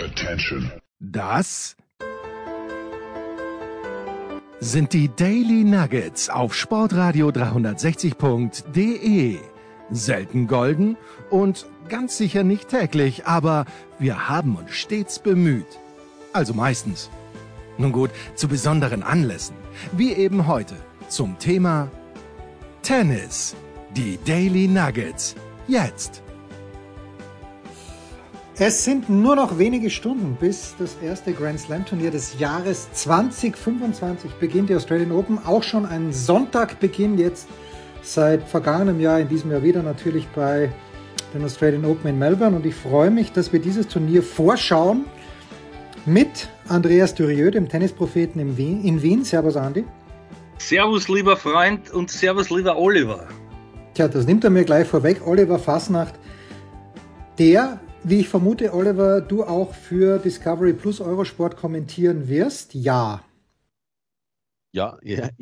Attention. Das sind die Daily Nuggets auf Sportradio 360.de. Selten golden und ganz sicher nicht täglich, aber wir haben uns stets bemüht. Also meistens. Nun gut, zu besonderen Anlässen, wie eben heute zum Thema Tennis. Die Daily Nuggets. Jetzt. Es sind nur noch wenige Stunden, bis das erste Grand Slam Turnier des Jahres 2025 beginnt, die Australian Open. Auch schon ein Sonntag beginnt jetzt seit vergangenem Jahr, in diesem Jahr wieder natürlich bei den Australian Open in Melbourne. Und ich freue mich, dass wir dieses Turnier vorschauen mit Andreas Durieux, dem Tennispropheten in Wien. Servus, Andi. Servus, lieber Freund, und servus, lieber Oliver. Tja, das nimmt er mir gleich vorweg. Oliver Fasnacht, der, wie ich vermute, Oliver, du auch für Discovery Plus Eurosport kommentieren wirst. Ja. Ja.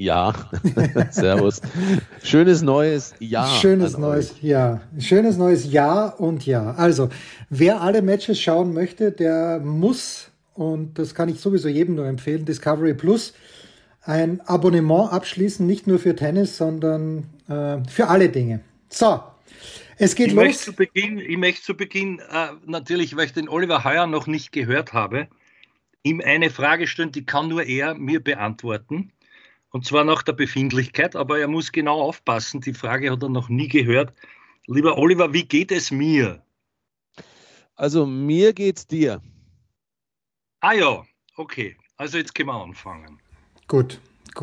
Servus. Schönes neues Jahr. Schönes neues Jahr. Schönes neues Jahr und ja. Also, wer alle Matches schauen möchte, der muss, und das kann ich sowieso jedem nur empfehlen, Discovery Plus ein Abonnement abschließen, nicht nur für Tennis, sondern für alle Dinge. So. Es geht los. Ich möchte zu Beginn natürlich, weil ich den Oliver heuer noch nicht gehört habe, ihm eine Frage stellen, die kann nur er mir beantworten. Und zwar nach der Befindlichkeit, aber er muss genau aufpassen. Die Frage hat er noch nie gehört. Lieber Oliver, wie geht es mir? Also mir geht's dir. Ah ja, okay. Also jetzt können wir anfangen. Gut.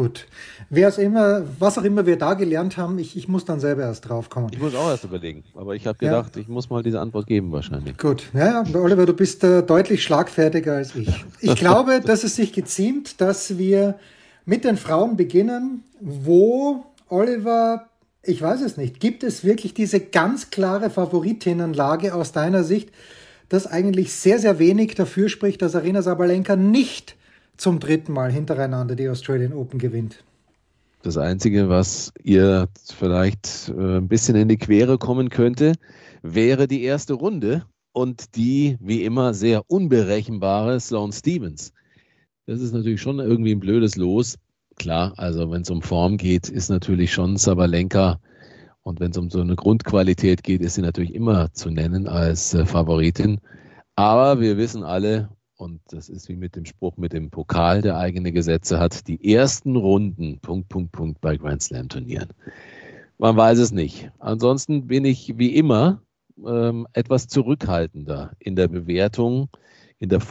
Was auch immer wir da gelernt haben, ich muss dann selber erst drauf kommen. Ich muss auch erst überlegen, aber ich habe gedacht, ich muss mal diese Antwort geben wahrscheinlich. Gut, ja, Oliver, du bist deutlich schlagfertiger als ich. Ich glaube, dass es sich geziemt, dass wir mit den Frauen beginnen, wo, Oliver, ich weiß es nicht, gibt es wirklich diese ganz klare Favoritinnenlage aus deiner Sicht, dass eigentlich sehr, sehr wenig dafür spricht, dass Aryna Sabalenka nicht zum dritten Mal hintereinander die Australian Open gewinnt? Das Einzige, was ihr vielleicht ein bisschen in die Quere kommen könnte, wäre die erste Runde und die, wie immer, sehr unberechenbare Sloane Stephens. Das ist natürlich schon irgendwie ein blödes Los. Klar, also wenn es um Form geht, ist natürlich schon Sabalenka, und wenn es um so eine Grundqualität geht, ist sie natürlich immer zu nennen als Favoritin. Aber wir wissen alle, und das ist wie mit dem Spruch mit dem Pokal, der eigene Gesetze hat, die ersten Runden, ... bei Grand Slam Turnieren. Man weiß es nicht. Ansonsten bin ich wie immer etwas zurückhaltender in der Bewertung, in der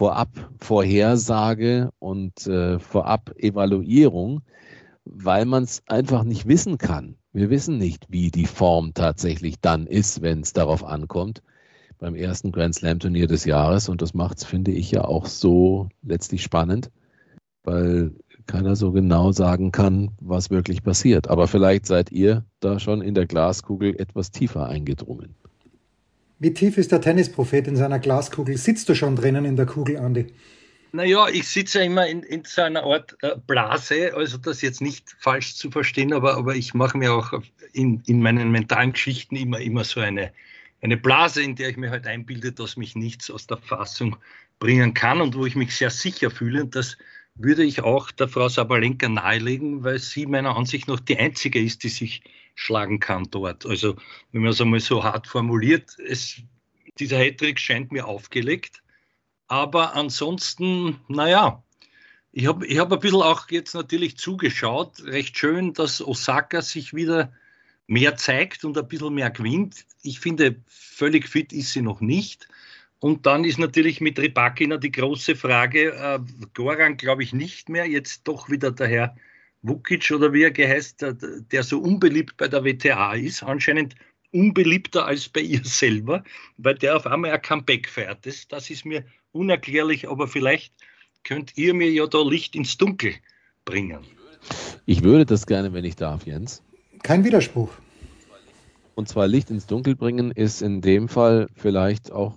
Vorhersage und Vorab-Evaluierung, weil man es einfach nicht wissen kann. Wir wissen nicht, wie die Form tatsächlich dann ist, wenn es darauf ankommt, beim ersten Grand Slam Turnier des Jahres. Und das macht es, finde ich, ja auch so letztlich spannend, weil keiner so genau sagen kann, was wirklich passiert. Aber vielleicht seid ihr da schon in der Glaskugel etwas tiefer eingedrungen. Wie tief ist der Tennisprophet in seiner Glaskugel? Sitzt du schon drinnen in der Kugel, Andi? Naja, ich sitze ja immer in so einer Art Blase, also das jetzt nicht falsch zu verstehen, aber ich mache mir auch in meinen mentalen Geschichten immer so eine Blase, in der ich mir halt einbilde, dass mich nichts aus der Fassung bringen kann und wo ich mich sehr sicher fühle. Und das würde ich auch der Frau Sabalenka nahelegen, weil sie meiner Ansicht nach die einzige ist, die sich schlagen kann dort. Also wenn man es einmal so hart formuliert, dieser Hattrick scheint mir aufgelegt. Aber ansonsten, naja, ich hab ein bisschen auch jetzt natürlich zugeschaut. Recht schön, dass Osaka sich wieder mehr zeigt und ein bisschen mehr gewinnt. Ich finde, völlig fit ist sie noch nicht. Und dann ist natürlich mit Rybakina die große Frage, Goran glaube ich nicht mehr, jetzt doch wieder der Herr Vukic oder wie er geheißt, der so unbeliebt bei der WTA ist, anscheinend unbeliebter als bei ihr selber, weil der auf einmal ein Comeback feiert. Das ist mir unerklärlich, aber vielleicht könnt ihr mir ja da Licht ins Dunkel bringen. Ich würde das gerne, wenn ich darf, Jens. Kein Widerspruch. Und zwar Licht ins Dunkel bringen ist in dem Fall vielleicht auch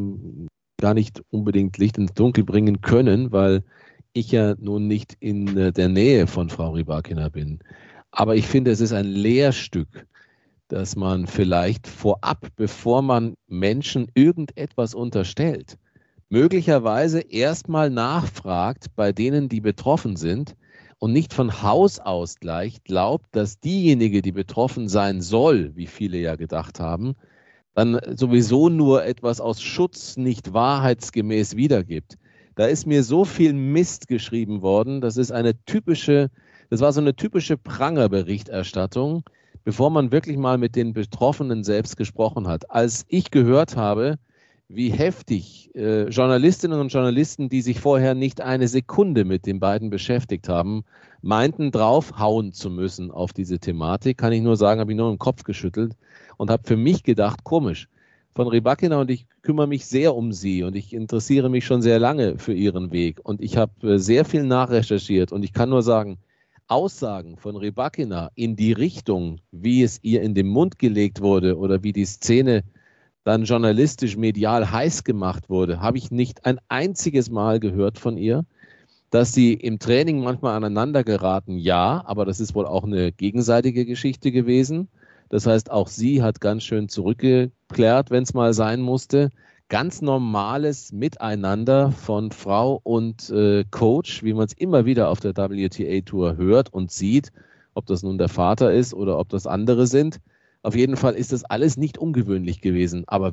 gar nicht unbedingt Licht ins Dunkel bringen können, weil ich ja nun nicht in der Nähe von Frau Rybakina bin. Aber ich finde, es ist ein Lehrstück, dass man vielleicht vorab, bevor man Menschen irgendetwas unterstellt, möglicherweise erstmal nachfragt bei denen, die betroffen sind und nicht von Haus aus gleich glaubt, dass diejenige, die betroffen sein soll, wie viele ja gedacht haben, dann sowieso nur etwas aus Schutz nicht wahrheitsgemäß wiedergibt. Da ist mir so viel Mist geschrieben worden, das war so eine typische Prangerberichterstattung, bevor man wirklich mal mit den Betroffenen selbst gesprochen hat. Als ich gehört habe, wie heftig Journalistinnen und Journalisten, die sich vorher nicht eine Sekunde mit den beiden beschäftigt haben, meinten, draufhauen zu müssen auf diese Thematik, kann ich nur sagen, habe ich nur im Kopf geschüttelt und habe für mich gedacht, komisch, von Rybakina, und ich kümmere mich sehr um sie und ich interessiere mich schon sehr lange für ihren Weg und ich habe sehr viel nachrecherchiert und ich kann nur sagen, Aussagen von Rybakina in die Richtung, wie es ihr in den Mund gelegt wurde oder wie die Szene dann journalistisch, medial heiß gemacht wurde, habe ich nicht ein einziges Mal gehört von ihr. Dass sie im Training manchmal aneinander geraten, ja, aber das ist wohl auch eine gegenseitige Geschichte gewesen. Das heißt, auch sie hat ganz schön zurückgeklärt, wenn es mal sein musste. Ganz normales Miteinander von Frau und Coach, wie man es immer wieder auf der WTA-Tour hört und sieht, ob das nun der Vater ist oder ob das andere sind. Auf jeden Fall ist das alles nicht ungewöhnlich gewesen. Aber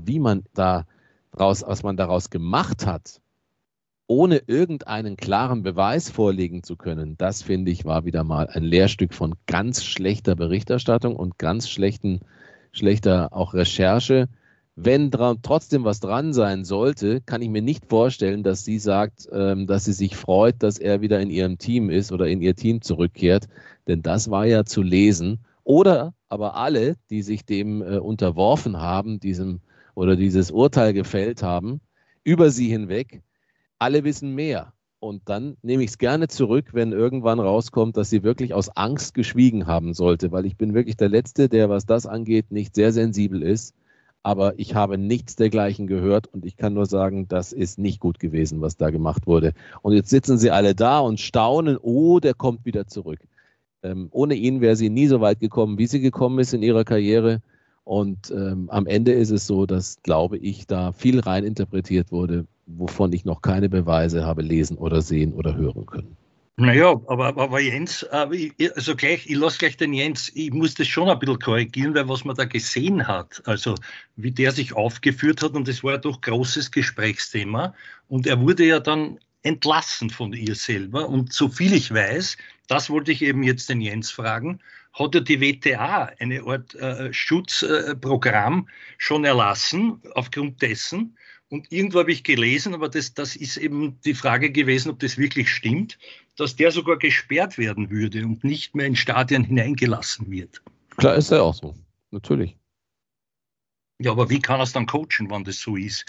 was man daraus gemacht hat, ohne irgendeinen klaren Beweis vorlegen zu können, das finde ich war wieder mal ein Lehrstück von ganz schlechter Berichterstattung und ganz schlechter auch Recherche. Wenn trotzdem was dran sein sollte, kann ich mir nicht vorstellen, dass sie sagt, dass sie sich freut, dass er wieder in ihrem Team ist oder in ihr Team zurückkehrt, denn das war ja zu lesen. Oder aber alle, die sich dem unterworfen haben, dieses Urteil gefällt haben, über sie hinweg, alle wissen mehr. Und dann nehme ich es gerne zurück, wenn irgendwann rauskommt, dass sie wirklich aus Angst geschwiegen haben sollte, weil ich bin wirklich der Letzte, der, was das angeht, nicht sehr sensibel ist. Aber ich habe nichts dergleichen gehört und ich kann nur sagen, das ist nicht gut gewesen, was da gemacht wurde. Und jetzt sitzen sie alle da und staunen, oh, der kommt wieder zurück. Ohne ihn wäre sie nie so weit gekommen, wie sie gekommen ist in ihrer Karriere. Und am Ende ist es so, dass, glaube ich, da viel reininterpretiert wurde, wovon ich noch keine Beweise habe lesen oder sehen oder hören können. Naja, aber Jens, ich lasse gleich den Jens, ich muss das schon ein bisschen korrigieren, weil was man da gesehen hat, also wie der sich aufgeführt hat, und das war ja doch großes Gesprächsthema, und er wurde ja dann entlassen von ihr selber, und so viel ich weiß, das wollte ich eben jetzt den Jens fragen, hat ja die WTA eine Art Schutzprogramm schon erlassen aufgrund dessen. Und irgendwo habe ich gelesen, aber das ist eben die Frage gewesen, ob das wirklich stimmt, dass der sogar gesperrt werden würde und nicht mehr in Stadien hineingelassen wird. Klar ist er auch so, natürlich. Ja, aber wie kann er es dann coachen, wenn das so ist?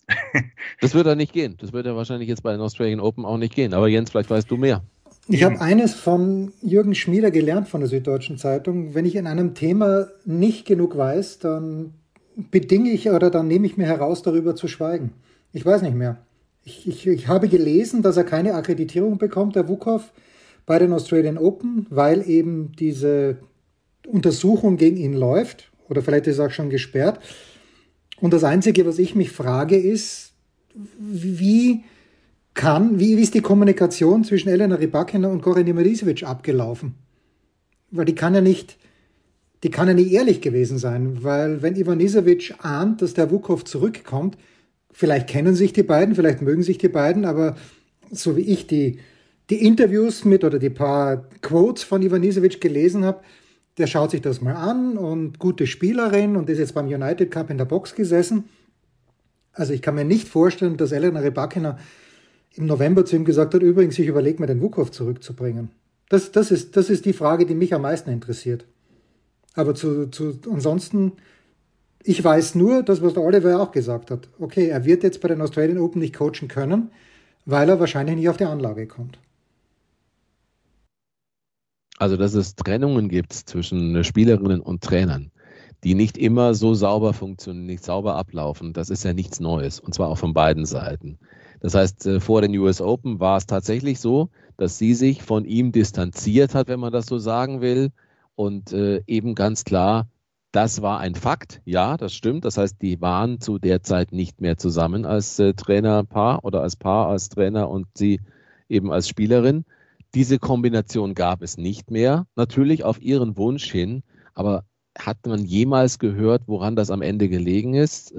Das wird ja nicht gehen. Das wird ja wahrscheinlich jetzt bei den Australian Open auch nicht gehen. Aber Jens, vielleicht weißt du mehr. Ich habe eines von Jürgen Schmieder gelernt von der Süddeutschen Zeitung. Wenn ich in einem Thema nicht genug weiß, dann bedinge ich oder dann nehme ich mir heraus, darüber zu schweigen. Ich weiß nicht mehr. Ich habe gelesen, dass er keine Akkreditierung bekommt, der Vukov, bei den Australian Open, weil eben diese Untersuchung gegen ihn läuft. Oder vielleicht ist er auch schon gesperrt. Und das Einzige, was ich mich frage, ist, wie ist die Kommunikation zwischen Elena Rybakina und Goran Ivanisevic abgelaufen? Weil die kann ja nicht ehrlich gewesen sein, weil wenn Ivanisevic ahnt, dass der Vukov zurückkommt, vielleicht kennen sich die beiden, vielleicht mögen sich die beiden, aber so wie ich die Interviews oder die paar Quotes von Ivanisevic gelesen habe, der schaut sich das mal an und gute Spielerin und ist jetzt beim United Cup in der Box gesessen. Also ich kann mir nicht vorstellen, dass Elena Rybakina im November zu ihm gesagt hat, übrigens, ich überlege mir den Vukov zurückzubringen. Das ist die Frage, die mich am meisten interessiert. Aber ansonsten, ich weiß nur, das, was der Oliver auch gesagt hat. Okay, er wird jetzt bei den Australian Open nicht coachen können, weil er wahrscheinlich nicht auf die Anlage kommt. Also, dass es Trennungen gibt zwischen Spielerinnen und Trainern, die nicht immer so sauber funktionieren, nicht sauber ablaufen, das ist ja nichts Neues. Und zwar auch von beiden Seiten. Das heißt, vor den US Open war es tatsächlich so, dass sie sich von ihm distanziert hat, wenn man das so sagen will, und eben ganz klar Das war ein Fakt, ja, das stimmt. Das heißt, die waren zu der Zeit nicht mehr zusammen als Trainerpaar oder als Paar, als Trainer und sie eben als Spielerin. Diese Kombination gab es nicht mehr, natürlich auf ihren Wunsch hin, aber hat man jemals gehört, woran das am Ende gelegen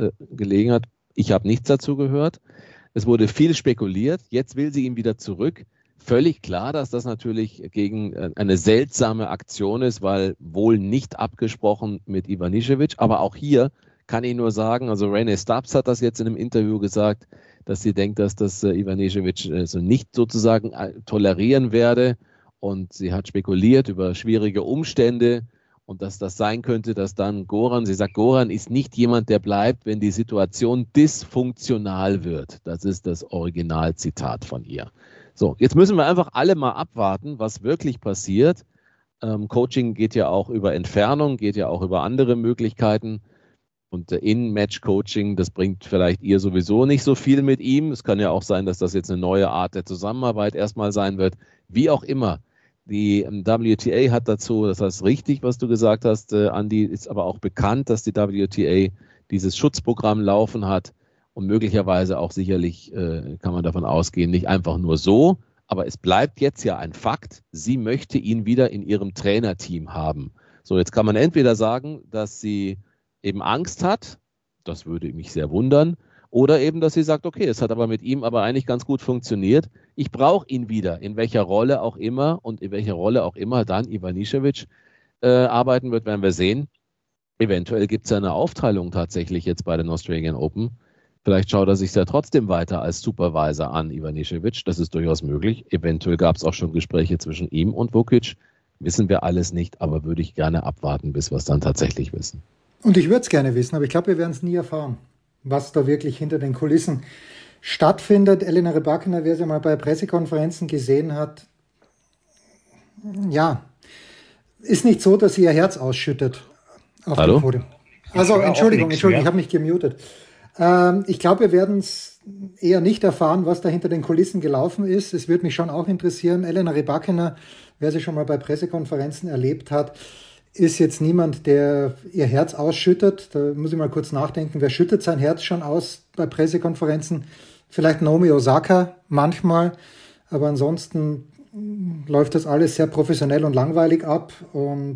hat? Ich habe nichts dazu gehört. Es wurde viel spekuliert. Jetzt will sie ihn wieder zurück. Völlig klar, dass das natürlich gegen eine seltsame Aktion ist, weil wohl nicht abgesprochen mit Ivanišević. Aber auch hier kann ich nur sagen, also Renée Stubbs hat das jetzt in einem Interview gesagt, dass sie denkt, dass das Ivanišević so nicht sozusagen tolerieren werde. Und sie hat spekuliert über schwierige Umstände und dass das sein könnte, dass dann Goran, sie sagt, Goran ist nicht jemand, der bleibt, wenn die Situation dysfunktional wird. Das ist das Originalzitat von ihr. So, jetzt müssen wir einfach alle mal abwarten, was wirklich passiert. Coaching geht ja auch über Entfernung, geht ja auch über andere Möglichkeiten. Und In-Match-Coaching, das bringt vielleicht ihr sowieso nicht so viel mit ihm. Es kann ja auch sein, dass das jetzt eine neue Art der Zusammenarbeit erstmal sein wird. Wie auch immer. Die WTA hat dazu, das heißt richtig, was du gesagt hast, Andi, ist aber auch bekannt, dass die WTA dieses Schutzprogramm laufen hat. Und möglicherweise auch sicherlich, kann man davon ausgehen, nicht einfach nur so, aber es bleibt jetzt ja ein Fakt, sie möchte ihn wieder in ihrem Trainerteam haben. So, jetzt kann man entweder sagen, dass sie eben Angst hat, das würde mich sehr wundern, oder eben, dass sie sagt, okay, es hat aber mit ihm aber eigentlich ganz gut funktioniert, ich brauche ihn wieder, in welcher Rolle auch immer und in welcher Rolle auch immer dann Ivanišević arbeiten wird, werden wir sehen. Eventuell gibt es ja eine Aufteilung tatsächlich jetzt bei den Australian Open. Vielleicht schaut er sich ja trotzdem weiter als Supervisor an, Ivanišević. Das ist durchaus möglich. Eventuell gab es auch schon Gespräche zwischen ihm und Vukic. Wissen wir alles nicht, aber würde ich gerne abwarten, bis wir es dann tatsächlich wissen. Und ich würde es gerne wissen, aber ich glaube, wir werden es nie erfahren, was da wirklich hinter den Kulissen stattfindet. Elena Rybakina, wer sie mal bei Pressekonferenzen gesehen hat, ja, ist nicht so, dass sie ihr Herz ausschüttet auf dem Podium. Also, Entschuldigung, ich habe mich gemutet. Ich glaube, wir werden es eher nicht erfahren, was da hinter den Kulissen gelaufen ist. Es würde mich schon auch interessieren. Elena Rybakina, wer sie schon mal bei Pressekonferenzen erlebt hat, ist jetzt niemand, der ihr Herz ausschüttet. Da muss ich mal kurz nachdenken. Wer schüttet sein Herz schon aus bei Pressekonferenzen? Vielleicht Naomi Osaka manchmal. Aber ansonsten läuft das alles sehr professionell und langweilig ab. Und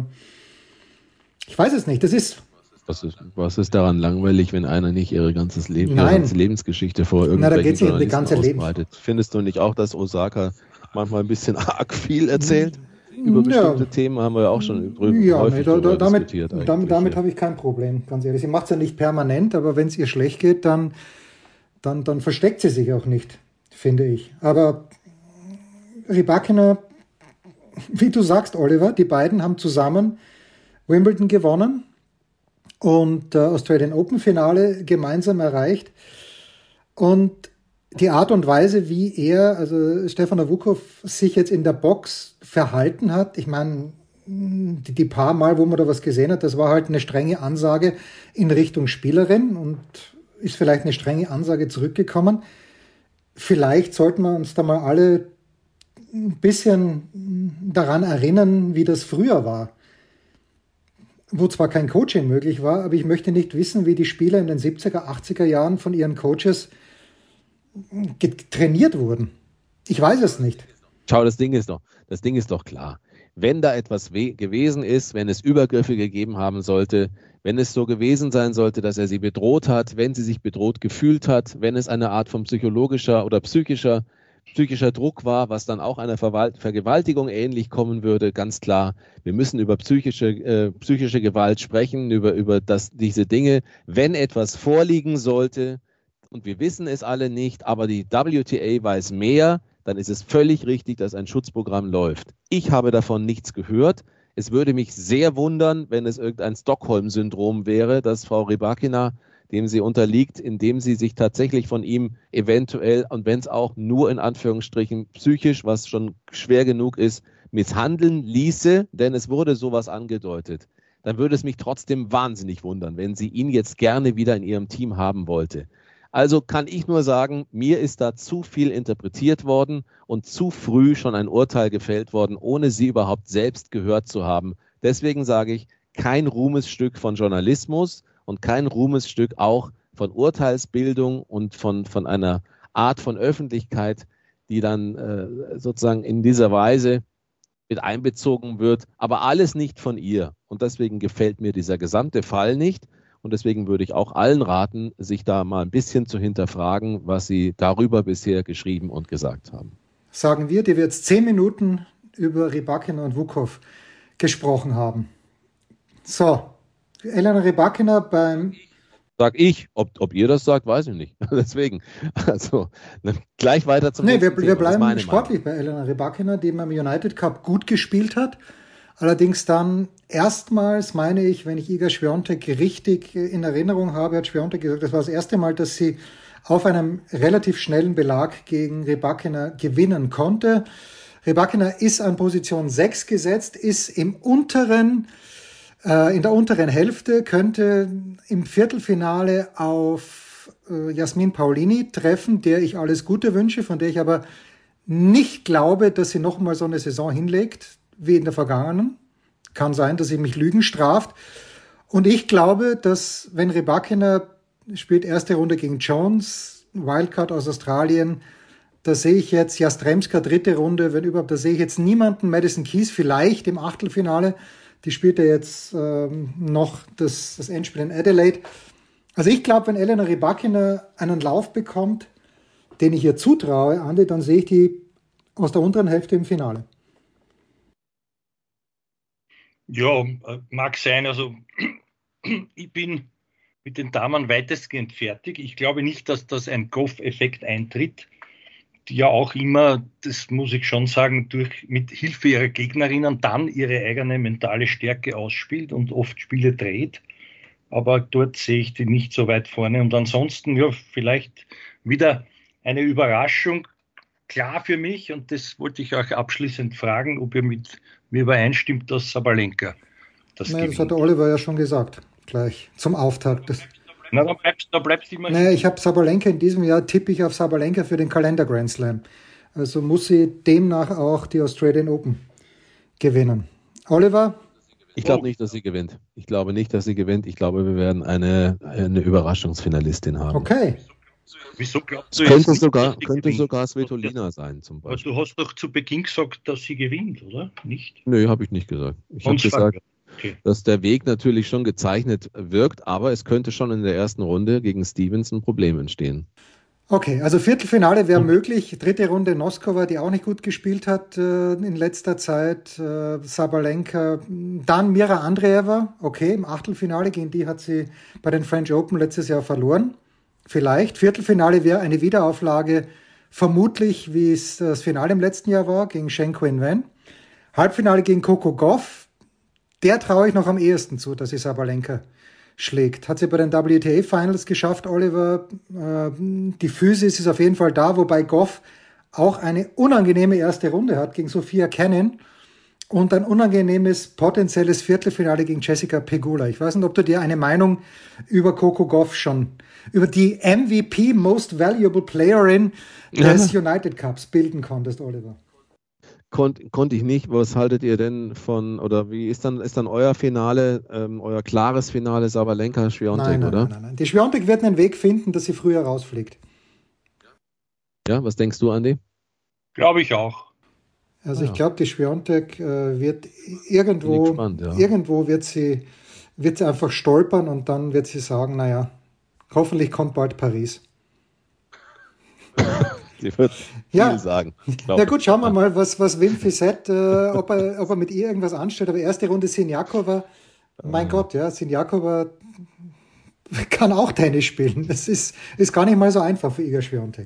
ich weiß es nicht. Das ist... Was ist daran langweilig, wenn einer nicht ihre ganze Lebensgeschichte vor irgendwelchen Journalisten ausbreitet? Findest du nicht auch, dass Osaka manchmal ein bisschen arg viel erzählt? Über bestimmte Themen haben wir ja auch schon häufig diskutiert. Damit habe ich kein Problem, ganz ehrlich. Sie macht es ja nicht permanent, aber wenn es ihr schlecht geht, dann versteckt sie sich auch nicht, finde ich. Aber Rybakina, wie du sagst, Oliver, die beiden haben zusammen Wimbledon gewonnen und Australian Open Finale gemeinsam erreicht. Und die Art und Weise, wie also Stefan Avukov, sich jetzt in der Box verhalten hat, ich meine, die paar Mal, wo man da was gesehen hat, das war halt eine strenge Ansage in Richtung Spielerin und ist vielleicht eine strenge Ansage zurückgekommen. Vielleicht sollten wir uns da mal alle ein bisschen daran erinnern, wie das früher war. Wo zwar kein Coaching möglich war, aber ich möchte nicht wissen, wie die Spieler in den 70er, 80er Jahren von ihren Coaches trainiert wurden. Ich weiß es nicht. Schau, das Ding ist doch klar. Wenn da etwas gewesen ist, wenn es Übergriffe gegeben haben sollte, wenn es so gewesen sein sollte, dass er sie bedroht hat, wenn sie sich bedroht gefühlt hat, wenn es eine Art von psychologischer oder psychischer Druck war, was dann auch einer Vergewaltigung ähnlich kommen würde, ganz klar. Wir müssen über psychische Gewalt sprechen, über diese Dinge. Wenn etwas vorliegen sollte, und wir wissen es alle nicht, aber die WTA weiß mehr, dann ist es völlig richtig, dass ein Schutzprogramm läuft. Ich habe davon nichts gehört. Es würde mich sehr wundern, wenn es irgendein Stockholm-Syndrom wäre, dass Frau Rybakina, dem sie unterliegt, indem sie sich tatsächlich von ihm eventuell, und wenn es auch nur in Anführungsstrichen psychisch, was schon schwer genug ist, misshandeln ließe, denn es wurde sowas angedeutet, dann würde es mich trotzdem wahnsinnig wundern, wenn sie ihn jetzt gerne wieder in ihrem Team haben wollte. Also kann ich nur sagen, mir ist da zu viel interpretiert worden und zu früh schon ein Urteil gefällt worden, ohne sie überhaupt selbst gehört zu haben. Deswegen sage ich, kein Ruhmesstück von Journalismus und kein Ruhmesstück auch von Urteilsbildung und von einer Art von Öffentlichkeit, die dann sozusagen in dieser Weise mit einbezogen wird, aber alles nicht von ihr. Und deswegen gefällt mir dieser gesamte Fall nicht. Und deswegen würde ich auch allen raten, sich da mal ein bisschen zu hinterfragen, was sie darüber bisher geschrieben und gesagt haben. Sagen wir, die wir jetzt 10 Minuten über Rybakina und Vukov gesprochen haben. So, Elena Rybakina beim... Sag ich. Ob ihr das sagt, weiß ich nicht. Deswegen, also gleich weiter zum nächsten Thema. Wir bleiben sportlich bei Elena Rybakina, die im United Cup gut gespielt hat. Allerdings dann erstmals, meine ich, wenn ich Iga Swiatek richtig in Erinnerung habe, hat Swiatek gesagt, das war das erste Mal, dass sie auf einem relativ schnellen Belag gegen Rybakina gewinnen konnte. Rybakina ist an Position 6 gesetzt, ist in der unteren Hälfte, könnte im Viertelfinale auf Jasmin Paolini treffen, der ich alles Gute wünsche, von der ich aber nicht glaube, dass sie nochmal so eine Saison hinlegt wie in der vergangenen. Kann sein, dass sie mich Lügen straft. Und ich glaube, dass wenn Rybakina spielt erste Runde gegen Jones, Wildcard aus Australien, da sehe ich jetzt Jastremska dritte Runde, wenn überhaupt, da sehe ich jetzt niemanden, Madison Keys vielleicht im Achtelfinale, die spielt ja jetzt noch das Endspiel in Adelaide. Also ich glaube, wenn Elena Rybakina einen Lauf bekommt, den ich ihr zutraue, Andi, dann sehe ich die aus der unteren Hälfte im Finale. Ja, mag sein. Also ich bin mit den Damen weitestgehend fertig. Ich glaube nicht, dass das ein Goff-Effekt eintritt, die ja auch immer, das muss ich schon sagen, mit Hilfe ihrer Gegnerinnen dann ihre eigene mentale Stärke ausspielt und oft Spiele dreht. Aber dort sehe ich die nicht so weit vorne. Und ansonsten, ja, vielleicht wieder eine Überraschung. Klar für mich, und das wollte ich auch abschließend fragen, ob ihr mit mir übereinstimmt, dass Sabalenka das gewinnt. Das hat der Oliver ja schon gesagt, gleich zum Auftakt. Na, da bleibst du immer. Naja, ich habe Sabalenka in diesem Jahr, tippe ich auf Sabalenka für den Kalender Grand Slam. Also muss sie demnach auch die Australian Open gewinnen. Oliver? Ich glaube nicht, dass sie gewinnt. Ich glaube nicht, dass sie gewinnt. Ich glaube, wir werden eine Überraschungsfinalistin haben. Okay. Wieso glaubst du, könnte sogar Svitolina sein zum Beispiel. Aber du hast doch zu Beginn gesagt, dass sie gewinnt, oder? Nicht? Nö, habe ich nicht gesagt. Ich habe gesagt, dass der Weg natürlich schon gezeichnet wirkt, aber es könnte schon in der ersten Runde gegen Stevens ein Problem entstehen. Okay, also Viertelfinale wäre möglich. Dritte Runde Noskova, die auch nicht gut gespielt hat in letzter Zeit. Sabalenka, dann Mira Andreeva. Okay, im Achtelfinale, gegen die hat sie bei den French Open letztes Jahr verloren. Vielleicht. Viertelfinale wäre eine Wiederauflage, vermutlich wie es das Finale im letzten Jahr war, gegen Shen Qinwen. Halbfinale gegen Coco Gauff. Der traue ich noch am ehesten zu, dass sie Sabalenka schlägt. Hat sie bei den WTA Finals geschafft, Oliver. Die Physis ist auf jeden Fall da, wobei Gauff auch eine unangenehme erste Runde hat gegen Sophia Kenin und ein unangenehmes potenzielles Viertelfinale gegen Jessica Pegula. Ich weiß nicht, ob du dir eine Meinung über Coco Gauff schon, über die MVP Most Valuable Playerin des United Cups bilden konntest, Oliver. Konnte ich nicht. Was haltet ihr denn von, oder wie ist dann euer Finale, euer klares Finale Sabalenka-Swiatek, oder? Nein. Die Swiatek wird einen Weg finden, dass sie früher rausfliegt. Ja, was denkst du, Andi? Glaube ich auch. Also ich glaube, die Swiatek wird irgendwo wird sie einfach stolpern und dann wird sie sagen, naja, hoffentlich kommt bald Paris. Sie wird viel sagen. Na gut, schauen wir mal, was Wim Fissett, ob er mit ihr irgendwas anstellt. Aber erste Runde Siniakova, mein Gott, ja, Siniakova kann auch Tennis spielen. Das ist gar nicht mal so einfach für Iga Swiatek.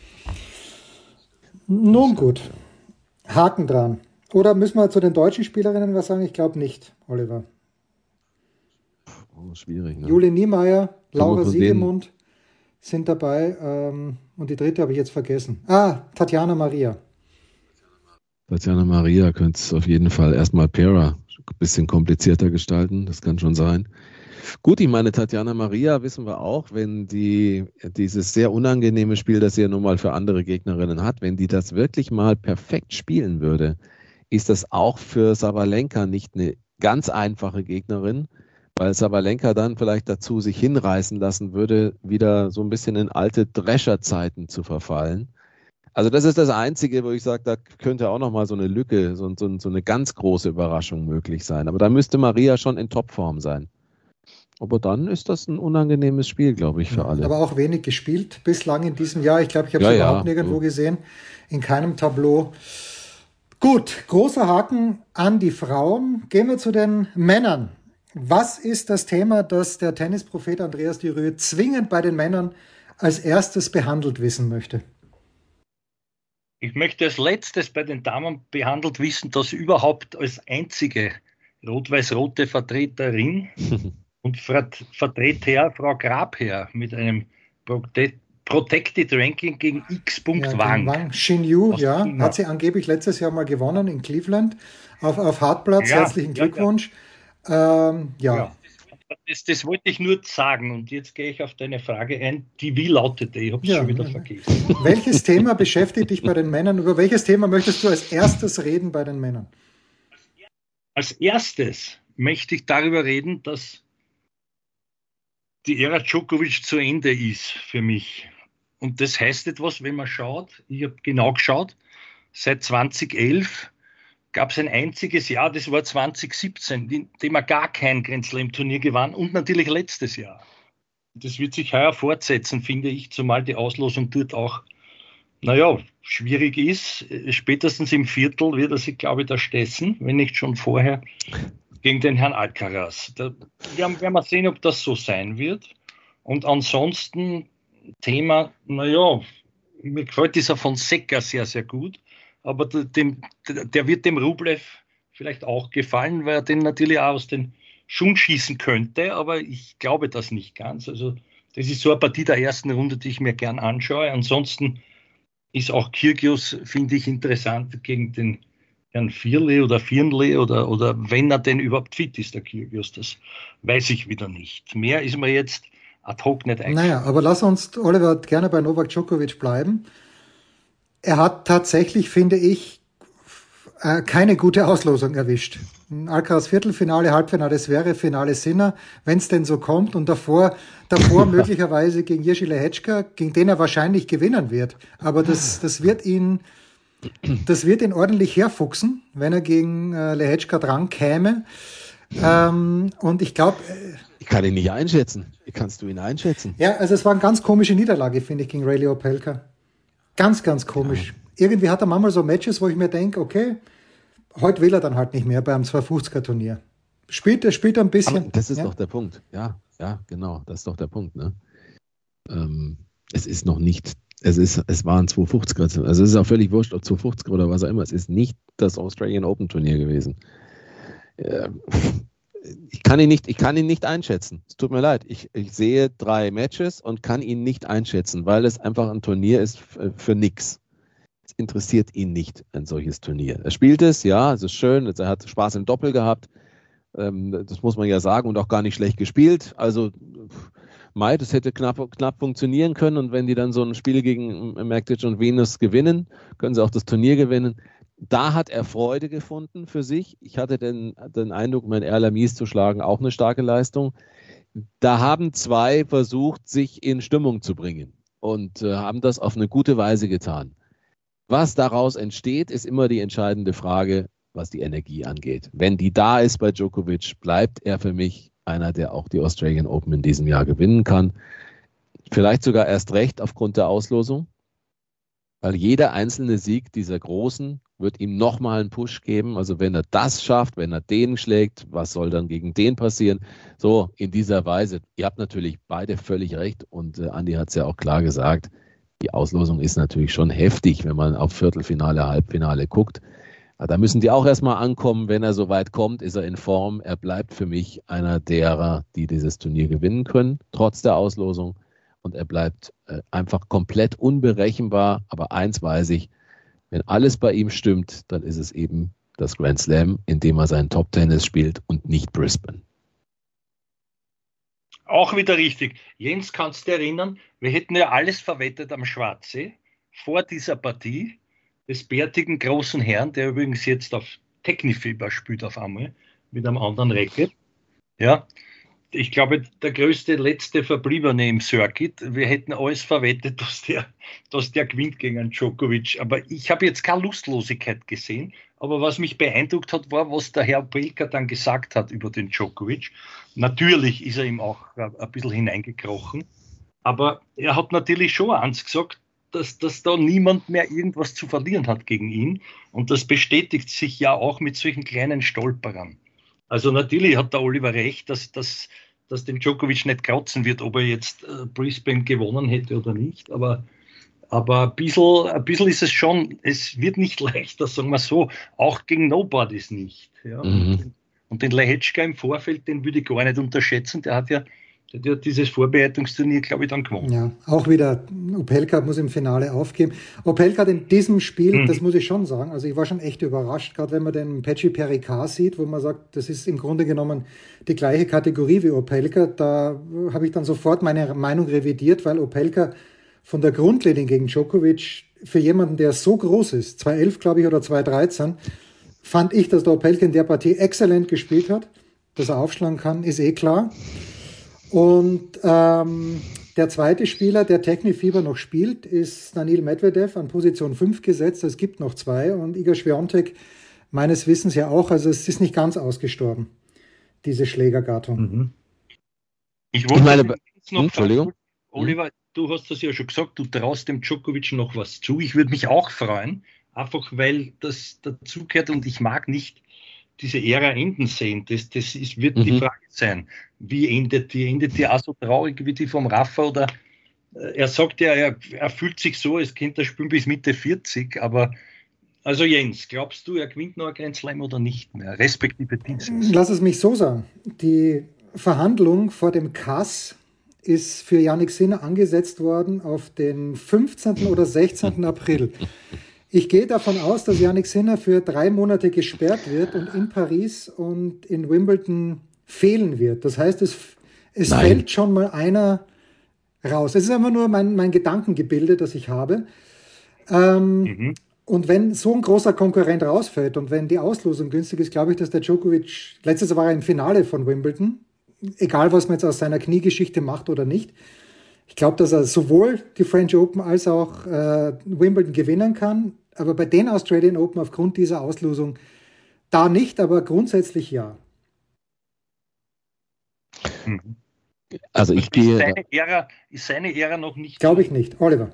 Nun gut, Haken dran. Oder müssen wir zu den deutschen Spielerinnen was sagen? Ich glaube nicht, Oliver. Schwierig, ne? Julie Niemeyer, Laura Siegemund sind dabei. Und die dritte habe ich jetzt vergessen. Tatjana Maria. Tatjana Maria könnte es auf jeden Fall erstmal Pera ein bisschen komplizierter gestalten. Das kann schon sein. Gut, ich meine, Tatjana Maria wissen wir auch, wenn dieses sehr unangenehme Spiel, das sie ja nun mal für andere Gegnerinnen hat, wenn die das wirklich mal perfekt spielen würde, ist das auch für Sabalenka nicht eine ganz einfache Gegnerin, weil Sabalenka dann vielleicht dazu sich hinreißen lassen würde, wieder so ein bisschen in alte Drescher-Zeiten zu verfallen. Also das ist das Einzige, wo ich sage, da könnte auch noch mal so eine Lücke, so eine ganz große Überraschung möglich sein. Aber da müsste Maria schon in Topform sein. Aber dann ist das ein unangenehmes Spiel, glaube ich, für alle. Aber auch wenig gespielt bislang in diesem Jahr. Ich glaube, ich habe es überhaupt nirgendwo gesehen. In keinem Tableau. Gut, großer Haken an die Frauen. Gehen wir zu den Männern. Was ist das Thema, das der Tennisprophet Andreas Dürüe zwingend bei den Männern als erstes behandelt wissen möchte? Ich möchte als letztes bei den Damen behandelt wissen, dass überhaupt als einzige rot-weiß-rote Vertreterin und Vertreter Frau Grabherr mit einem Protected Ranking gegen X. Ja, Wang. Wang Xinyu, ja, hat sie angeblich letztes Jahr mal gewonnen in Cleveland auf Hartplatz. Ja, herzlichen Glückwunsch. Ja. Das wollte ich nur sagen und jetzt gehe ich auf deine Frage ein, die wie lautete, ich habe es schon wieder vergessen. Welches Thema beschäftigt dich bei den Männern? Über welches Thema möchtest du als erstes reden bei den Männern? Als erstes möchte ich darüber reden, dass die Ära Djokovic zu Ende ist für mich. Und das heißt etwas, wenn man schaut, ich habe genau geschaut, seit 2011 gab es ein einziges Jahr, das war 2017, in dem er gar kein Grand Slam-Turnier gewann und natürlich letztes Jahr. Das wird sich heuer fortsetzen, finde ich, zumal die Auslosung dort auch, schwierig ist. Spätestens im Viertel wird er sich, glaube ich, da stessen, wenn nicht schon vorher, gegen den Herrn Alcaraz. Da werden wir sehen, ob das so sein wird. Und ansonsten Thema, mir gefällt dieser Fonseca sehr, sehr gut. Aber der wird dem Rublev vielleicht auch gefallen, weil er den natürlich auch aus den Schuhen schießen könnte. Aber ich glaube das nicht ganz. Also das ist so eine Partie der ersten Runde, die ich mir gern anschaue. Ansonsten ist auch Kyrgios, finde ich, interessant gegen den Herrn Firle oder wenn er denn überhaupt fit ist, der Kyrgios. Das weiß ich wieder nicht. Mehr ist mir jetzt ad hoc nicht eingefallen. Naja, aber lass uns, Oliver, gerne bei Novak Djokovic bleiben. Er hat tatsächlich, finde ich, keine gute Auslosung erwischt. Alcaraz Viertelfinale, Halbfinale, das wäre Finale Sinner, wenn es denn so kommt. Und davor möglicherweise gegen Jiří Lehečka, gegen den er wahrscheinlich gewinnen wird. Aber das wird ihn ordentlich herfuchsen, wenn er gegen Lehečka dran käme. Und ich glaube... Ich kann ihn nicht einschätzen. Wie kannst du ihn einschätzen? Ja, also es war eine ganz komische Niederlage, finde ich, gegen Reilly Opelka. Ganz, ganz komisch. Ja. Irgendwie hat er manchmal so Matches, wo ich mir denke, okay, heute will er dann halt nicht mehr beim 250er-Turnier. Spielt er ein bisschen. Aber das ist doch der Punkt. Ja, genau. Das ist doch der Punkt. Ne? Es ist noch nicht, es war ein 250er. Also es ist auch völlig wurscht, ob 250er oder was auch immer. Es ist nicht das Australian Open Turnier gewesen. Ich kann ihn nicht einschätzen. Es tut mir leid. Ich sehe 3 Matches und kann ihn nicht einschätzen, weil es einfach ein Turnier ist für nix. Es interessiert ihn nicht, ein solches Turnier. Er spielt es, ja, es ist schön, er hat Spaß im Doppel gehabt, das muss man ja sagen, und auch gar nicht schlecht gespielt. Also, das hätte knapp funktionieren können, und wenn die dann so ein Spiel gegen Mektic und Venus gewinnen, können sie auch das Turnier gewinnen. Da hat er Freude gefunden für sich. Ich hatte den Eindruck, mein Erlamis zu schlagen, auch eine starke Leistung. Da haben 2 versucht, sich in Stimmung zu bringen und haben das auf eine gute Weise getan. Was daraus entsteht, ist immer die entscheidende Frage, was die Energie angeht. Wenn die da ist bei Djokovic, bleibt er für mich einer, der auch die Australian Open in diesem Jahr gewinnen kann. Vielleicht sogar erst recht aufgrund der Auslosung, weil jeder einzelne Sieg dieser Großen wird ihm nochmal einen Push geben. Also wenn er das schafft, wenn er den schlägt, was soll dann gegen den passieren? So in dieser Weise. Ihr habt natürlich beide völlig recht, und Andi hat es ja auch klar gesagt, die Auslosung ist natürlich schon heftig, wenn man auf Viertelfinale, Halbfinale guckt. Aber da müssen die auch erstmal ankommen. Wenn er so weit kommt, ist er in Form. Er bleibt für mich einer derer, die dieses Turnier gewinnen können, trotz der Auslosung. Und er bleibt einfach komplett unberechenbar. Aber eins weiß ich, wenn alles bei ihm stimmt, dann ist es eben das Grand Slam, in dem er seinen Top-Tennis spielt und nicht Brisbane. Auch wieder richtig. Jens, kannst du dich erinnern, wir hätten ja alles verwettet am Schwarzsee vor dieser Partie des bärtigen großen Herrn, der übrigens jetzt auf Technifieber spielt auf einmal, mit einem anderen Racket. Ja, ich glaube, der letzte Verbliebene im Circuit, wir hätten alles verwettet, dass der gewinnt gegen einen Djokovic. Aber ich habe jetzt keine Lustlosigkeit gesehen. Aber was mich beeindruckt hat, war, was der Herr Opelka dann gesagt hat über den Djokovic. Natürlich ist er ihm auch ein bisschen hineingekrochen. Aber er hat natürlich schon eins gesagt, dass da niemand mehr irgendwas zu verlieren hat gegen ihn. Und das bestätigt sich ja auch mit solchen kleinen Stolperern. Also natürlich hat der Oliver recht, dass den Djokovic nicht kratzen wird, ob er jetzt Brisbane gewonnen hätte oder nicht. Aber ein bisschen ist es schon, es wird nicht leichter, sagen wir so, auch gegen Nobodies nicht. Ja. Und den Lehečka im Vorfeld, den würde ich gar nicht unterschätzen, der hat ja dieses Vorbereitungsturnier, glaube ich, dann gewonnen. Ja, auch wieder, Opelka muss im Finale aufgeben. Opelka hat in diesem Spiel, das muss ich schon sagen, also ich war schon echt überrascht, gerade wenn man den Pecci Pericard sieht, wo man sagt, das ist im Grunde genommen die gleiche Kategorie wie Opelka, da habe ich dann sofort meine Meinung revidiert, weil Opelka von der Grundlinie gegen Djokovic, für jemanden, der so groß ist, 2,11 glaube ich oder 2,13, fand ich, dass der Opelka in der Partie exzellent gespielt hat. Dass er aufschlagen kann, ist eh klar. Und der zweite Spieler, der Technikfieber noch spielt, ist Daniil Medvedev an Position 5 gesetzt. Es gibt noch 2 und Iga Swiatek meines Wissens ja auch. Also es ist nicht ganz ausgestorben, diese Schlägergattung. Ich wollte noch Entschuldigung. Oliver, du hast das ja schon gesagt, du traust dem Djokovic noch was zu. Ich würde mich auch freuen, einfach weil das dazugehört und ich mag nicht diese Ära enden sehen. Das wird die Frage sein. Wie endet die? Endet die auch so traurig wie die vom Rafa? Oder er sagt ja, er fühlt sich so, es könnte er spielen bis Mitte 40, aber also Jens, glaubst du, er gewinnt noch ein Grand Slam oder nicht mehr, respektive dieses? Lass es mich so sagen. Die Verhandlung vor dem CAS ist für Jannik Sinner angesetzt worden auf den 15. oder 16. April. Ich gehe davon aus, dass Jannik Sinner für 3 Monate gesperrt wird und in Paris und in Wimbledon fehlen wird. Das heißt, es fällt schon mal einer raus. Es ist einfach nur mein Gedankengebilde, das ich habe. Und wenn so ein großer Konkurrent rausfällt und wenn die Auslosung günstig ist, glaube ich, dass der Djokovic, letztes Jahr war er im Finale von Wimbledon, egal was man jetzt aus seiner Kniegeschichte macht oder nicht, ich glaube, dass er sowohl die French Open als auch Wimbledon gewinnen kann. Aber bei den Australian Open aufgrund dieser Auslosung da nicht, aber grundsätzlich ja. Also ich gehe... Ist seine Ära noch nicht... Glaube ich nicht. Oliver?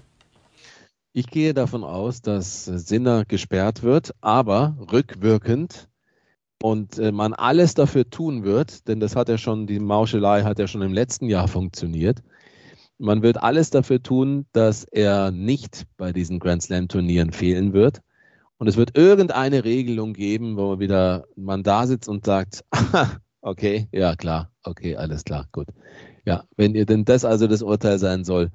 Ich gehe davon aus, dass Sinner gesperrt wird, aber rückwirkend und man alles dafür tun wird, denn das hat ja schon, die Mauschelei hat ja schon im letzten Jahr funktioniert. Man wird alles dafür tun, dass er nicht bei diesen Grand Slam Turnieren fehlen wird. Und es wird irgendeine Regelung geben, wo man da sitzt und sagt, okay, ja klar, okay, alles klar, gut. Ja, wenn ihr denn das also das Urteil sein soll,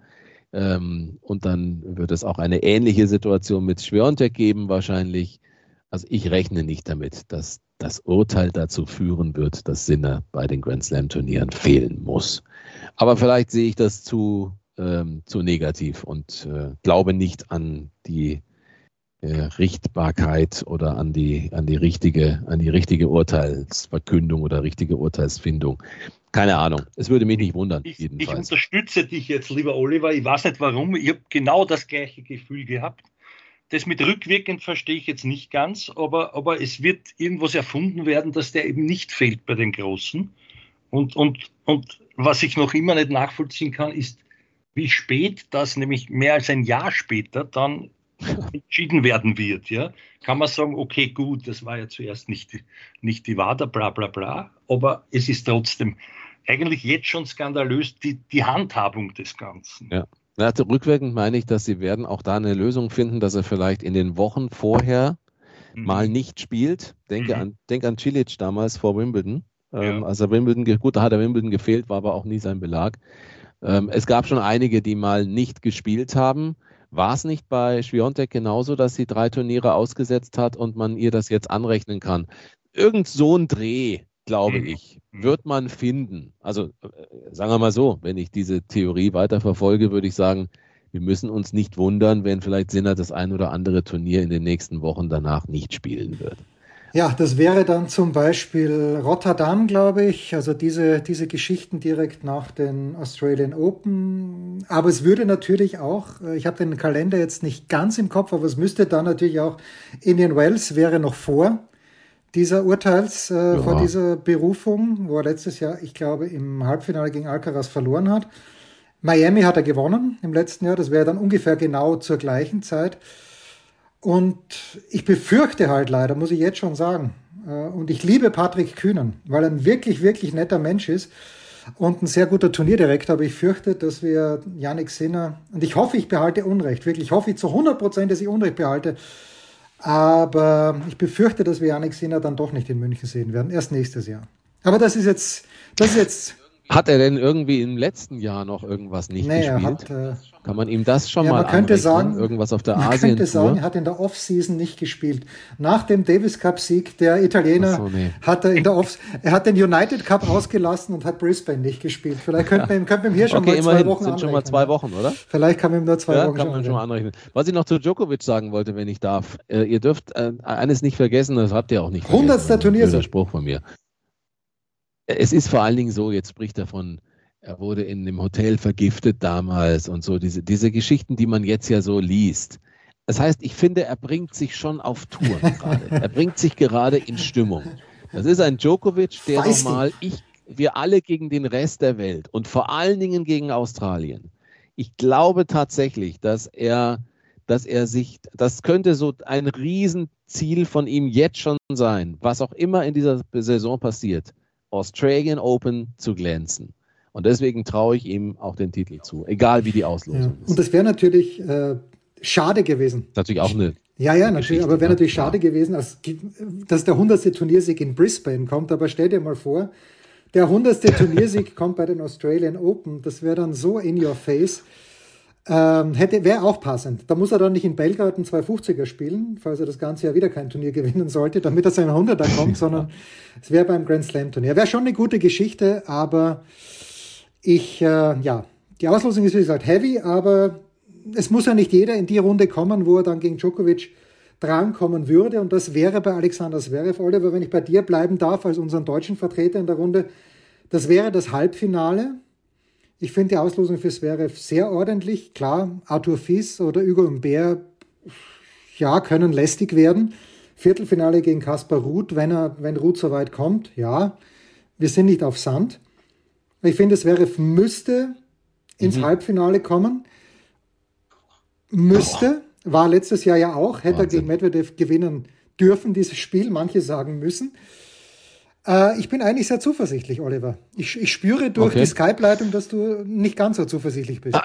und dann wird es auch eine ähnliche Situation mit Swiatek geben wahrscheinlich. Also ich rechne nicht damit, dass das Urteil dazu führen wird, dass Sinner bei den Grand Slam Turnieren fehlen muss. Aber vielleicht sehe ich das zu negativ und glaube nicht an die Richtbarkeit oder an die richtige Urteilsverkündung oder richtige Urteilsfindung. Keine Ahnung. Es würde mich nicht wundern. Ich unterstütze dich jetzt, lieber Oliver. Ich weiß nicht warum. Ich habe genau das gleiche Gefühl gehabt. Das mit rückwirkend verstehe ich jetzt nicht ganz, aber es wird irgendwas erfunden werden, dass der eben nicht fehlt bei den Großen. Und was ich noch immer nicht nachvollziehen kann, ist, wie spät das, nämlich mehr als ein Jahr später, dann entschieden werden wird. Ja? Kann man sagen, okay, gut, das war ja zuerst nicht die WADA, bla bla bla, aber es ist trotzdem eigentlich jetzt schon skandalös, die Handhabung des Ganzen. Ja. Also rückwirkend meine ich, dass sie werden auch da eine Lösung finden, dass er vielleicht in den Wochen vorher mal nicht spielt. Denk an Cilic damals vor Wimbledon. Als er da hat er Wimbledon gefehlt, war aber auch nie sein Belag. Es gab schon einige, die mal nicht gespielt haben. War es nicht bei Swiatek genauso, dass sie 3 Turniere ausgesetzt hat und man ihr das jetzt anrechnen kann? Irgend so ein Dreh, glaube ich, wird man finden. Also sagen wir mal so, wenn ich diese Theorie weiter verfolge, würde ich sagen, wir müssen uns nicht wundern, wenn vielleicht Sinner das ein oder andere Turnier in den nächsten Wochen danach nicht spielen wird. Ja, das wäre dann zum Beispiel Rotterdam, glaube ich. Also diese Geschichten direkt nach den Australian Open. Aber es würde natürlich auch, ich habe den Kalender jetzt nicht ganz im Kopf, aber es müsste dann natürlich auch Indian Wells wäre noch vor dieser vor Ja, dieser Berufung, wo er letztes Jahr, ich glaube, im Halbfinale gegen Alcaraz verloren hat. Miami hat er gewonnen im letzten Jahr. Das wäre dann ungefähr genau zur gleichen Zeit. Und ich befürchte halt leider, muss ich jetzt schon sagen, und ich liebe Patrick Kühnen, weil er ein wirklich, wirklich netter Mensch ist und ein sehr guter Turnierdirektor, aber ich fürchte, dass wir Jannik Sinner, und ich hoffe, ich behalte Unrecht, wirklich, ich hoffe zu 100%, dass ich Unrecht behalte, aber ich befürchte, dass wir Jannik Sinner dann doch nicht in München sehen werden, erst nächstes Jahr. Aber das ist jetzt, hat er denn irgendwie im letzten Jahr noch irgendwas nicht nee, gespielt? Kann man ihm das schon ja, mal man könnte anrechnen? sagen, Irgendwas auf der man könnte sagen, Asien-Tour? er hat in der Off-Season nicht gespielt. Nach dem Davis Cup-Sieg der Italiener Ach so, nee. hat er er hat den United Cup ausgelassen und hat Brisbane nicht gespielt. Vielleicht könnten wir ihm hier schon Okay, mal 2 immerhin, Wochen sind schon mal anrechnen. 2 Wochen, oder? Vielleicht kann man ihm nur 2 Ja, Wochen kann schon man schon mal anrechnen. anrechnen. Was ich noch zu Djokovic sagen wollte, wenn ich darf. Ihr dürft eines nicht vergessen, das habt ihr auch nicht vergessen. 100. Das ist ein blöder Turniersieg. Spruch von mir. Es ist vor allen Dingen so, jetzt spricht er von, er wurde in dem Hotel vergiftet damals und so, diese Geschichten, die man jetzt ja so liest. Das heißt, ich finde, er bringt sich schon auf Touren gerade. Er bringt sich gerade in Stimmung. Das ist ein Djokovic, der Feisty. nochmal, wir alle gegen den Rest der Welt und vor allen Dingen gegen Australien. Ich glaube tatsächlich, dass das könnte so ein Riesenziel von ihm jetzt schon sein, was auch immer in dieser Saison passiert, Australian Open zu glänzen. Und deswegen traue ich ihm auch den Titel zu, egal wie die Ja. Auslosung Und ist. das wäre natürlich schade gewesen. Natürlich auch eine Ja, natürlich, Geschichte, aber wäre ne? natürlich Ja. schade gewesen, dass der 100. Turniersieg in Brisbane kommt. Aber stell dir mal vor, der 100. Turniersieg kommt bei den Australian Open. Das wäre dann so in your face. Wäre auch passend. Da muss er dann nicht in Belgrad einen 250er spielen, falls er das ganze Jahr wieder kein Turnier gewinnen sollte, damit er seinen 100er kommt, sondern es wäre beim Grand Slam Turnier. Wäre schon eine gute Geschichte, aber die Auslosung ist wie gesagt heavy, aber es muss ja nicht jeder in die Runde kommen, wo er dann gegen Djokovic drankommen würde, und das wäre bei Alexander Zverev. Oliver, wenn ich bei dir bleiben darf, als unseren deutschen Vertreter in der Runde, das wäre das Halbfinale. Ich finde die Auslosung für Zverev sehr ordentlich. Klar, Arthur Fils oder Hugo Humbert, ja, können lästig werden. Viertelfinale gegen Kaspar Ruud, wenn Ruud so weit kommt, ja. Wir sind nicht auf Sand. Ich finde, Zverev müsste ins Halbfinale kommen. War letztes Jahr ja auch, hätte er Wahnsinn. gegen Medvedev gewinnen dürfen, dieses Spiel, manche sagen müssen. Ich bin eigentlich sehr zuversichtlich, Oliver. Ich spüre durch die Skype-Leitung, dass du nicht ganz so zuversichtlich bist.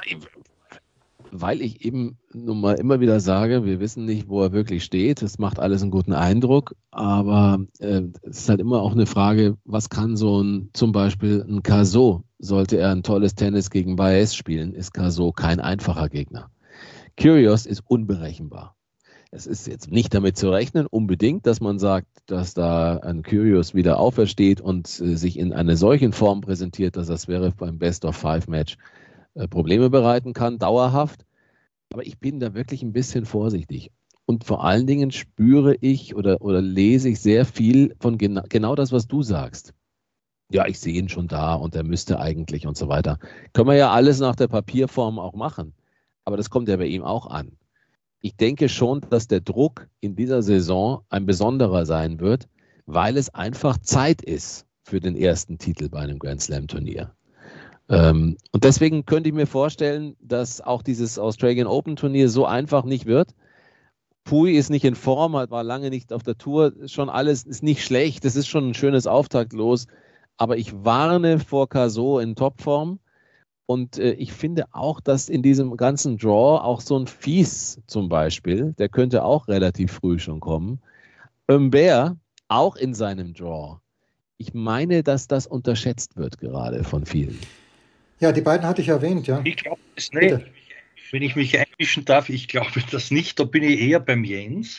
Weil ich eben nun mal immer wieder sage, wir wissen nicht, wo er wirklich steht. Das macht alles einen guten Eindruck, aber es ist halt immer auch eine Frage, was kann zum Beispiel ein Cazaux, sollte er ein tolles Tennis gegen Baez spielen, ist Cazaux kein einfacher Gegner. Kyrgios ist unberechenbar. Es ist jetzt nicht damit zu rechnen, unbedingt, dass man sagt, dass da ein Kyrgios wieder aufersteht und sich in einer solchen Form präsentiert, dass das wäre beim Best-of-5-Match Probleme bereiten kann, dauerhaft. Aber ich bin da wirklich ein bisschen vorsichtig. Und vor allen Dingen spüre ich oder lese ich sehr viel von genau das, was du sagst. Ja, ich sehe ihn schon da und er müsste eigentlich und so weiter. Können wir ja alles nach der Papierform auch machen. Aber das kommt ja bei ihm auch an. Ich denke schon, dass der Druck in dieser Saison ein besonderer sein wird, weil es einfach Zeit ist für den ersten Titel bei einem Grand Slam Turnier. Und deswegen könnte ich mir vorstellen, dass auch dieses Australian Open Turnier so einfach nicht wird. Pui ist nicht in Form, war lange nicht auf der Tour, schon alles ist nicht schlecht, das ist schon ein schönes Auftaktlos, aber ich warne vor Cazaux in Topform. Und ich finde auch, dass in diesem ganzen Draw auch so ein Fils zum Beispiel, der könnte auch relativ früh schon kommen. Humbert auch in seinem Draw. Ich meine, dass das unterschätzt wird gerade von vielen. Ja, die beiden hatte ich erwähnt, ja. Ich glaube es nicht. Bitte. Wenn ich mich einmischen darf, ich glaube das nicht. Da bin ich eher beim Jens.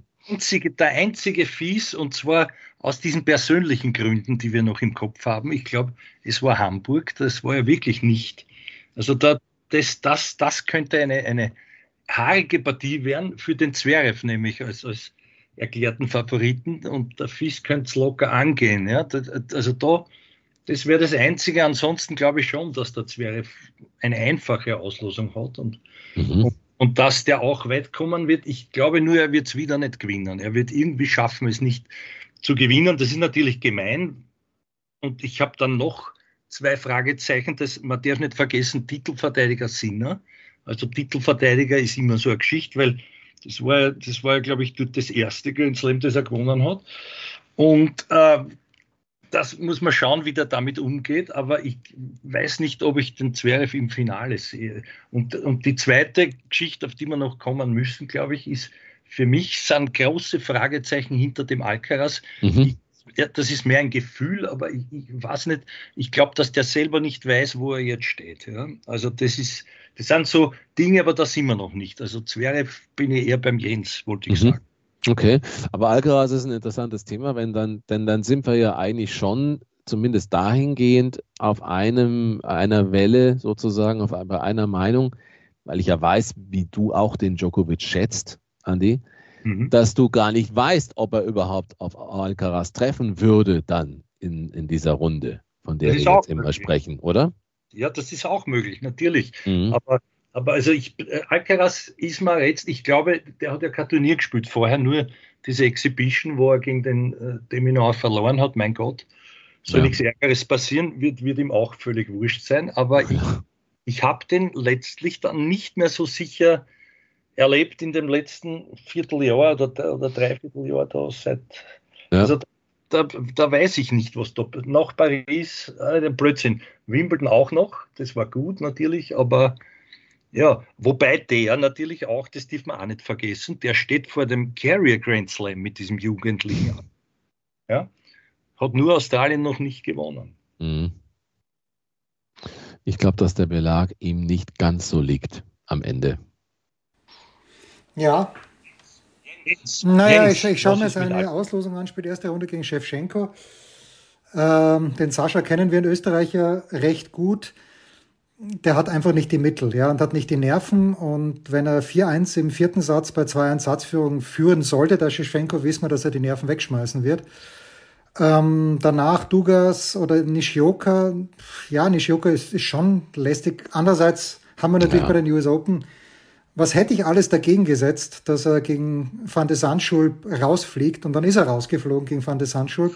Der einzige Fies, und zwar aus diesen persönlichen Gründen, die wir noch im Kopf haben. Ich glaube, es war Hamburg, das war ja wirklich nicht. Also das könnte eine haarige Partie werden für den Zverev, nämlich als erklärten Favoriten und der FIS könnte es locker angehen. Ja? Das wäre das Einzige. Ansonsten glaube ich schon, dass der Zverev eine einfache Auslosung hat und dass der auch weit kommen wird. Ich glaube nur, er wird es wieder nicht gewinnen. Er wird irgendwie schaffen, es nicht zu gewinnen. Das ist natürlich gemein. Und ich habe dann noch 2 Fragezeichen. Man darf nicht vergessen, Titelverteidiger Sinner. Also Titelverteidiger ist immer so eine Geschichte, weil das war ja, glaube ich, das erste Grand Slam, das er gewonnen hat. Und das muss man schauen, wie der damit umgeht. Aber ich weiß nicht, ob ich den Zverev im Finale sehe. Und die zweite Geschichte, auf die wir noch kommen müssen, glaube ich, ist, für mich sind große Fragezeichen hinter dem Alcaraz. Das ist mehr ein Gefühl, aber ich weiß nicht, ich glaube, dass der selber nicht weiß, wo er jetzt steht. Ja? Also das sind so Dinge, aber da sind wir noch nicht. Also Zverev bin ich eher beim Jens, wollte ich sagen. Okay, aber Alcaraz ist ein interessantes Thema, denn dann sind wir ja eigentlich schon zumindest dahingehend auf einer Welle sozusagen, bei einer Meinung, weil ich ja weiß, wie du auch den Djokovic schätzt, Andi, dass du gar nicht weißt, ob er überhaupt auf Alcaraz treffen würde dann in dieser Runde, von der wir jetzt immer sprechen, oder? Ja, das ist auch möglich, natürlich. Aber also Alcaraz ist mal jetzt, ich glaube, der hat ja kein Turnier gespielt vorher, nur diese Exhibition, wo er gegen den Deminor verloren hat, mein Gott. Soll nichts Ärgeres passieren, wird ihm auch völlig wurscht sein. Aber ich habe den letztlich dann nicht mehr so sicher erlebt in dem letzten Vierteljahr oder Dreivierteljahr da also da weiß ich nicht, was da nach Paris, Blödsinn, Wimbledon auch noch, das war gut natürlich, aber ja, wobei der natürlich auch, das darf man auch nicht vergessen, der steht vor dem Carrier Grand Slam mit diesem Jugendlichen. Ja, hat nur Australien noch nicht gewonnen. Ich glaube, dass der Belag ihm nicht ganz so liegt am Ende. Ja. Naja, ich schaue mir seine Auslosung an, spielt erste Runde gegen Shevchenko. Den Sascha kennen wir in Österreich ja recht gut. Der hat einfach nicht die Mittel, ja, und hat nicht die Nerven. Und wenn er 4-1 im 4. Satz bei 2-1 Satzführung führen sollte, der Shevchenko, wissen wir, dass er die Nerven wegschmeißen wird. Danach Dugas oder Nishioka. Ja, Nishioka ist schon lästig. Andererseits haben wir natürlich bei den US Open, was hätte ich alles dagegen gesetzt, dass er gegen Van de Zandschulp rausfliegt, und dann ist er rausgeflogen gegen Van de Zandschulp.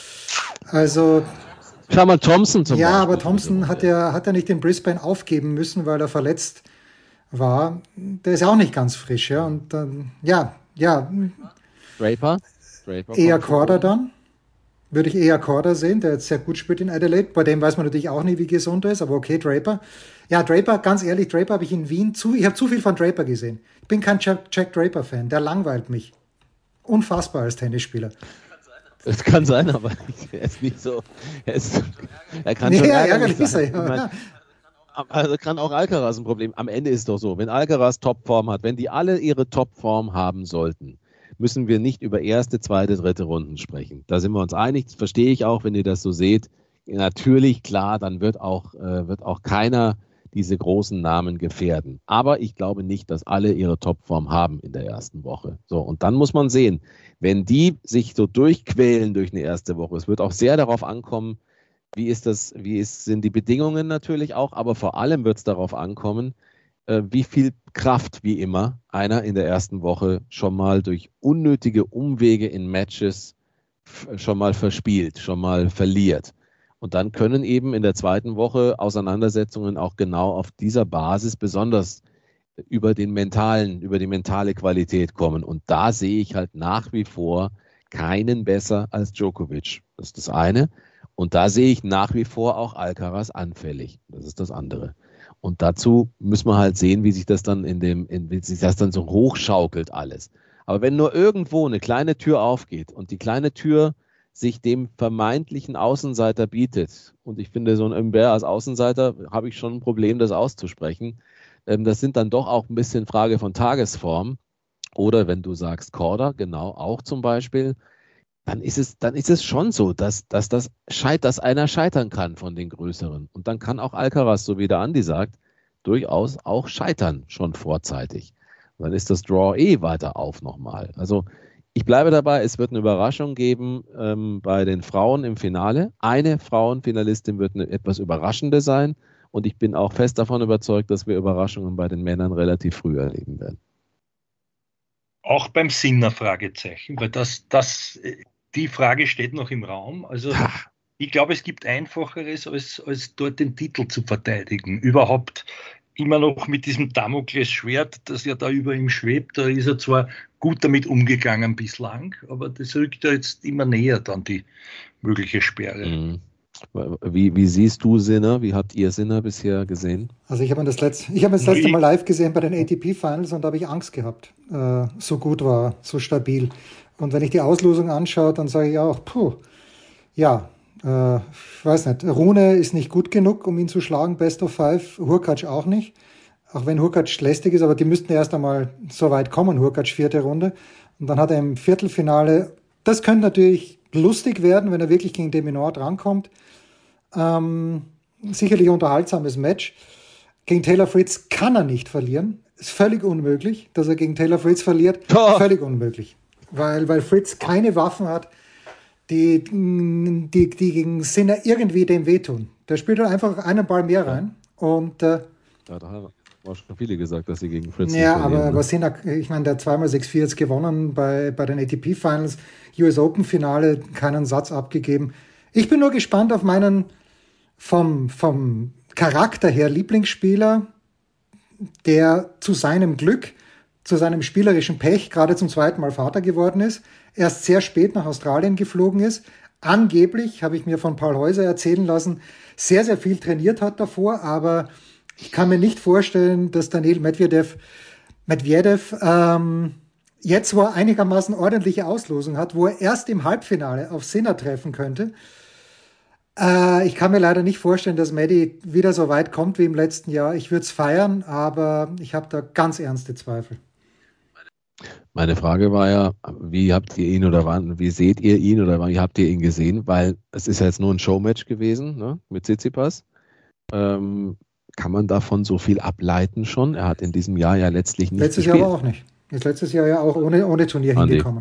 Also schau mal, Thompson zum Beispiel. Ja, aber Thompson hat ja nicht in Brisbane aufgeben müssen, weil er verletzt war. Der ist auch nicht ganz frisch, ja. Und dann, Draper eher Korda dann. Würde ich eher Korda sehen, der jetzt sehr gut spielt in Adelaide. Bei dem weiß man natürlich auch nie, wie gesund er ist, aber okay, Draper. Ja, Draper, ganz ehrlich, Draper habe ich in Wien ich habe zu viel von Draper gesehen. Ich bin kein Jack Draper-Fan, der langweilt mich. Unfassbar als Tennisspieler. Es kann sein, aber er ist nicht so. Er kann schon ärgerlich sein. Also kann auch Alcaraz ein Problem. Am Ende ist es doch so, wenn Alcaraz Topform hat, wenn die alle ihre Topform haben sollten, müssen wir nicht über erste, zweite, dritte Runden sprechen. Da sind wir uns einig. Das verstehe ich auch, wenn ihr das so seht. Natürlich, klar, dann wird auch keiner diese großen Namen gefährden. Aber ich glaube nicht, dass alle ihre Topform haben in der ersten Woche. So, und dann muss man sehen, wenn die sich so durchquälen durch eine erste Woche, es wird auch sehr darauf ankommen, sind die Bedingungen natürlich auch, aber vor allem wird es darauf ankommen, wie viel Kraft, wie immer, einer in der ersten Woche schon mal durch unnötige Umwege in Matches schon mal verspielt, schon mal verliert. Und dann können eben in der zweiten Woche Auseinandersetzungen auch genau auf dieser Basis besonders über die mentale Qualität kommen. Und da sehe ich halt nach wie vor keinen besser als Djokovic. Das ist das eine. Und da sehe ich nach wie vor auch Alcaraz anfällig. Das ist das andere. Und dazu müssen wir halt sehen, wie sich das dann wie sich das dann so hochschaukelt alles. Aber wenn nur irgendwo eine kleine Tür aufgeht und die kleine Tür sich dem vermeintlichen Außenseiter bietet, und ich finde, so ein Humbert als Außenseiter habe ich schon ein Problem, das auszusprechen, das sind dann doch auch ein bisschen Frage von Tagesform. Oder wenn du sagst Korda, genau, auch zum Beispiel, dann ist es schon so, dass einer scheitern kann von den Größeren. Und dann kann auch Alcaraz, so wie der Andi sagt, durchaus auch scheitern schon vorzeitig. Und dann ist das Draw weiter auf nochmal. Also Ich bleibe dabei, es wird eine Überraschung geben bei den Frauen im Finale. Eine Frauenfinalistin wird eine etwas überraschende sein und ich bin auch fest davon überzeugt, dass wir Überraschungen bei den Männern relativ früh erleben werden. Auch beim Sinner Fragezeichen, weil die Frage steht noch im Raum. Also ich glaube, es gibt Einfacheres, als dort den Titel zu verteidigen. Überhaupt immer noch mit diesem Damoklesschwert, das ja da über ihm schwebt. Da ist er zwar gut damit umgegangen bislang, aber das rückt ja jetzt immer näher dann die mögliche Sperre. Mhm. Wie siehst du Sinner? Wie habt ihr Sinner bisher gesehen? Also ich habe das letzte Mal live gesehen bei den ATP Finals und da habe ich Angst gehabt. So gut war, so stabil. Und wenn ich die Auslosung anschaue, dann sage ich auch, ich weiß nicht, Rune ist nicht gut genug, um ihn zu schlagen, Best of Five, Hurkacz auch nicht. Auch wenn Hurkacz lästig ist, aber die müssten erst einmal so weit kommen, Hurkacz 4. Runde. Und dann hat er im Viertelfinale, das könnte natürlich lustig werden, wenn er wirklich gegen de Minaur drankommt. Sicherlich unterhaltsames Match. Gegen Taylor Fritz kann er nicht verlieren. Ist völlig unmöglich, dass er gegen Taylor Fritz verliert. Völlig unmöglich. Weil Fritz keine Waffen hat, die gegen Sinner irgendwie dem wehtun. Der spielt halt einfach einen Ball mehr rein. Und da haben schon viele gesagt, dass sie gegen Fritz nicht verlieren. Aber Sinner, ich meine, der hat 2x6-4 jetzt gewonnen bei den ATP Finals, US Open Finale, keinen Satz abgegeben. Ich bin nur gespannt auf meinen vom Charakter her Lieblingsspieler, der zu seinem Glück, zu seinem spielerischen Pech gerade zum zweiten Mal Vater geworden ist, erst sehr spät nach Australien geflogen ist, angeblich, habe ich mir von Paul Häuser erzählen lassen, sehr, sehr viel trainiert hat davor, aber ich kann mir nicht vorstellen, dass Daniil Medvedev jetzt, wo er einigermaßen ordentliche Auslosung hat, wo er erst im Halbfinale auf Sinner treffen könnte. Ich kann mir leider nicht vorstellen, dass Maddie wieder so weit kommt wie im letzten Jahr. Ich würde es feiern, aber ich habe da ganz ernste Zweifel. Meine Frage war ja, wie habt ihr ihn oder wie seht ihr ihn oder wie habt ihr ihn gesehen? Weil es ist ja jetzt nur ein Showmatch gewesen, ne, mit Tsitsipas. Kann man davon so viel ableiten schon? Er hat in diesem Jahr ja letztlich nicht gespielt. Jahr aber auch nicht. Ist letztes Jahr ja auch ohne Turnier hingekommen.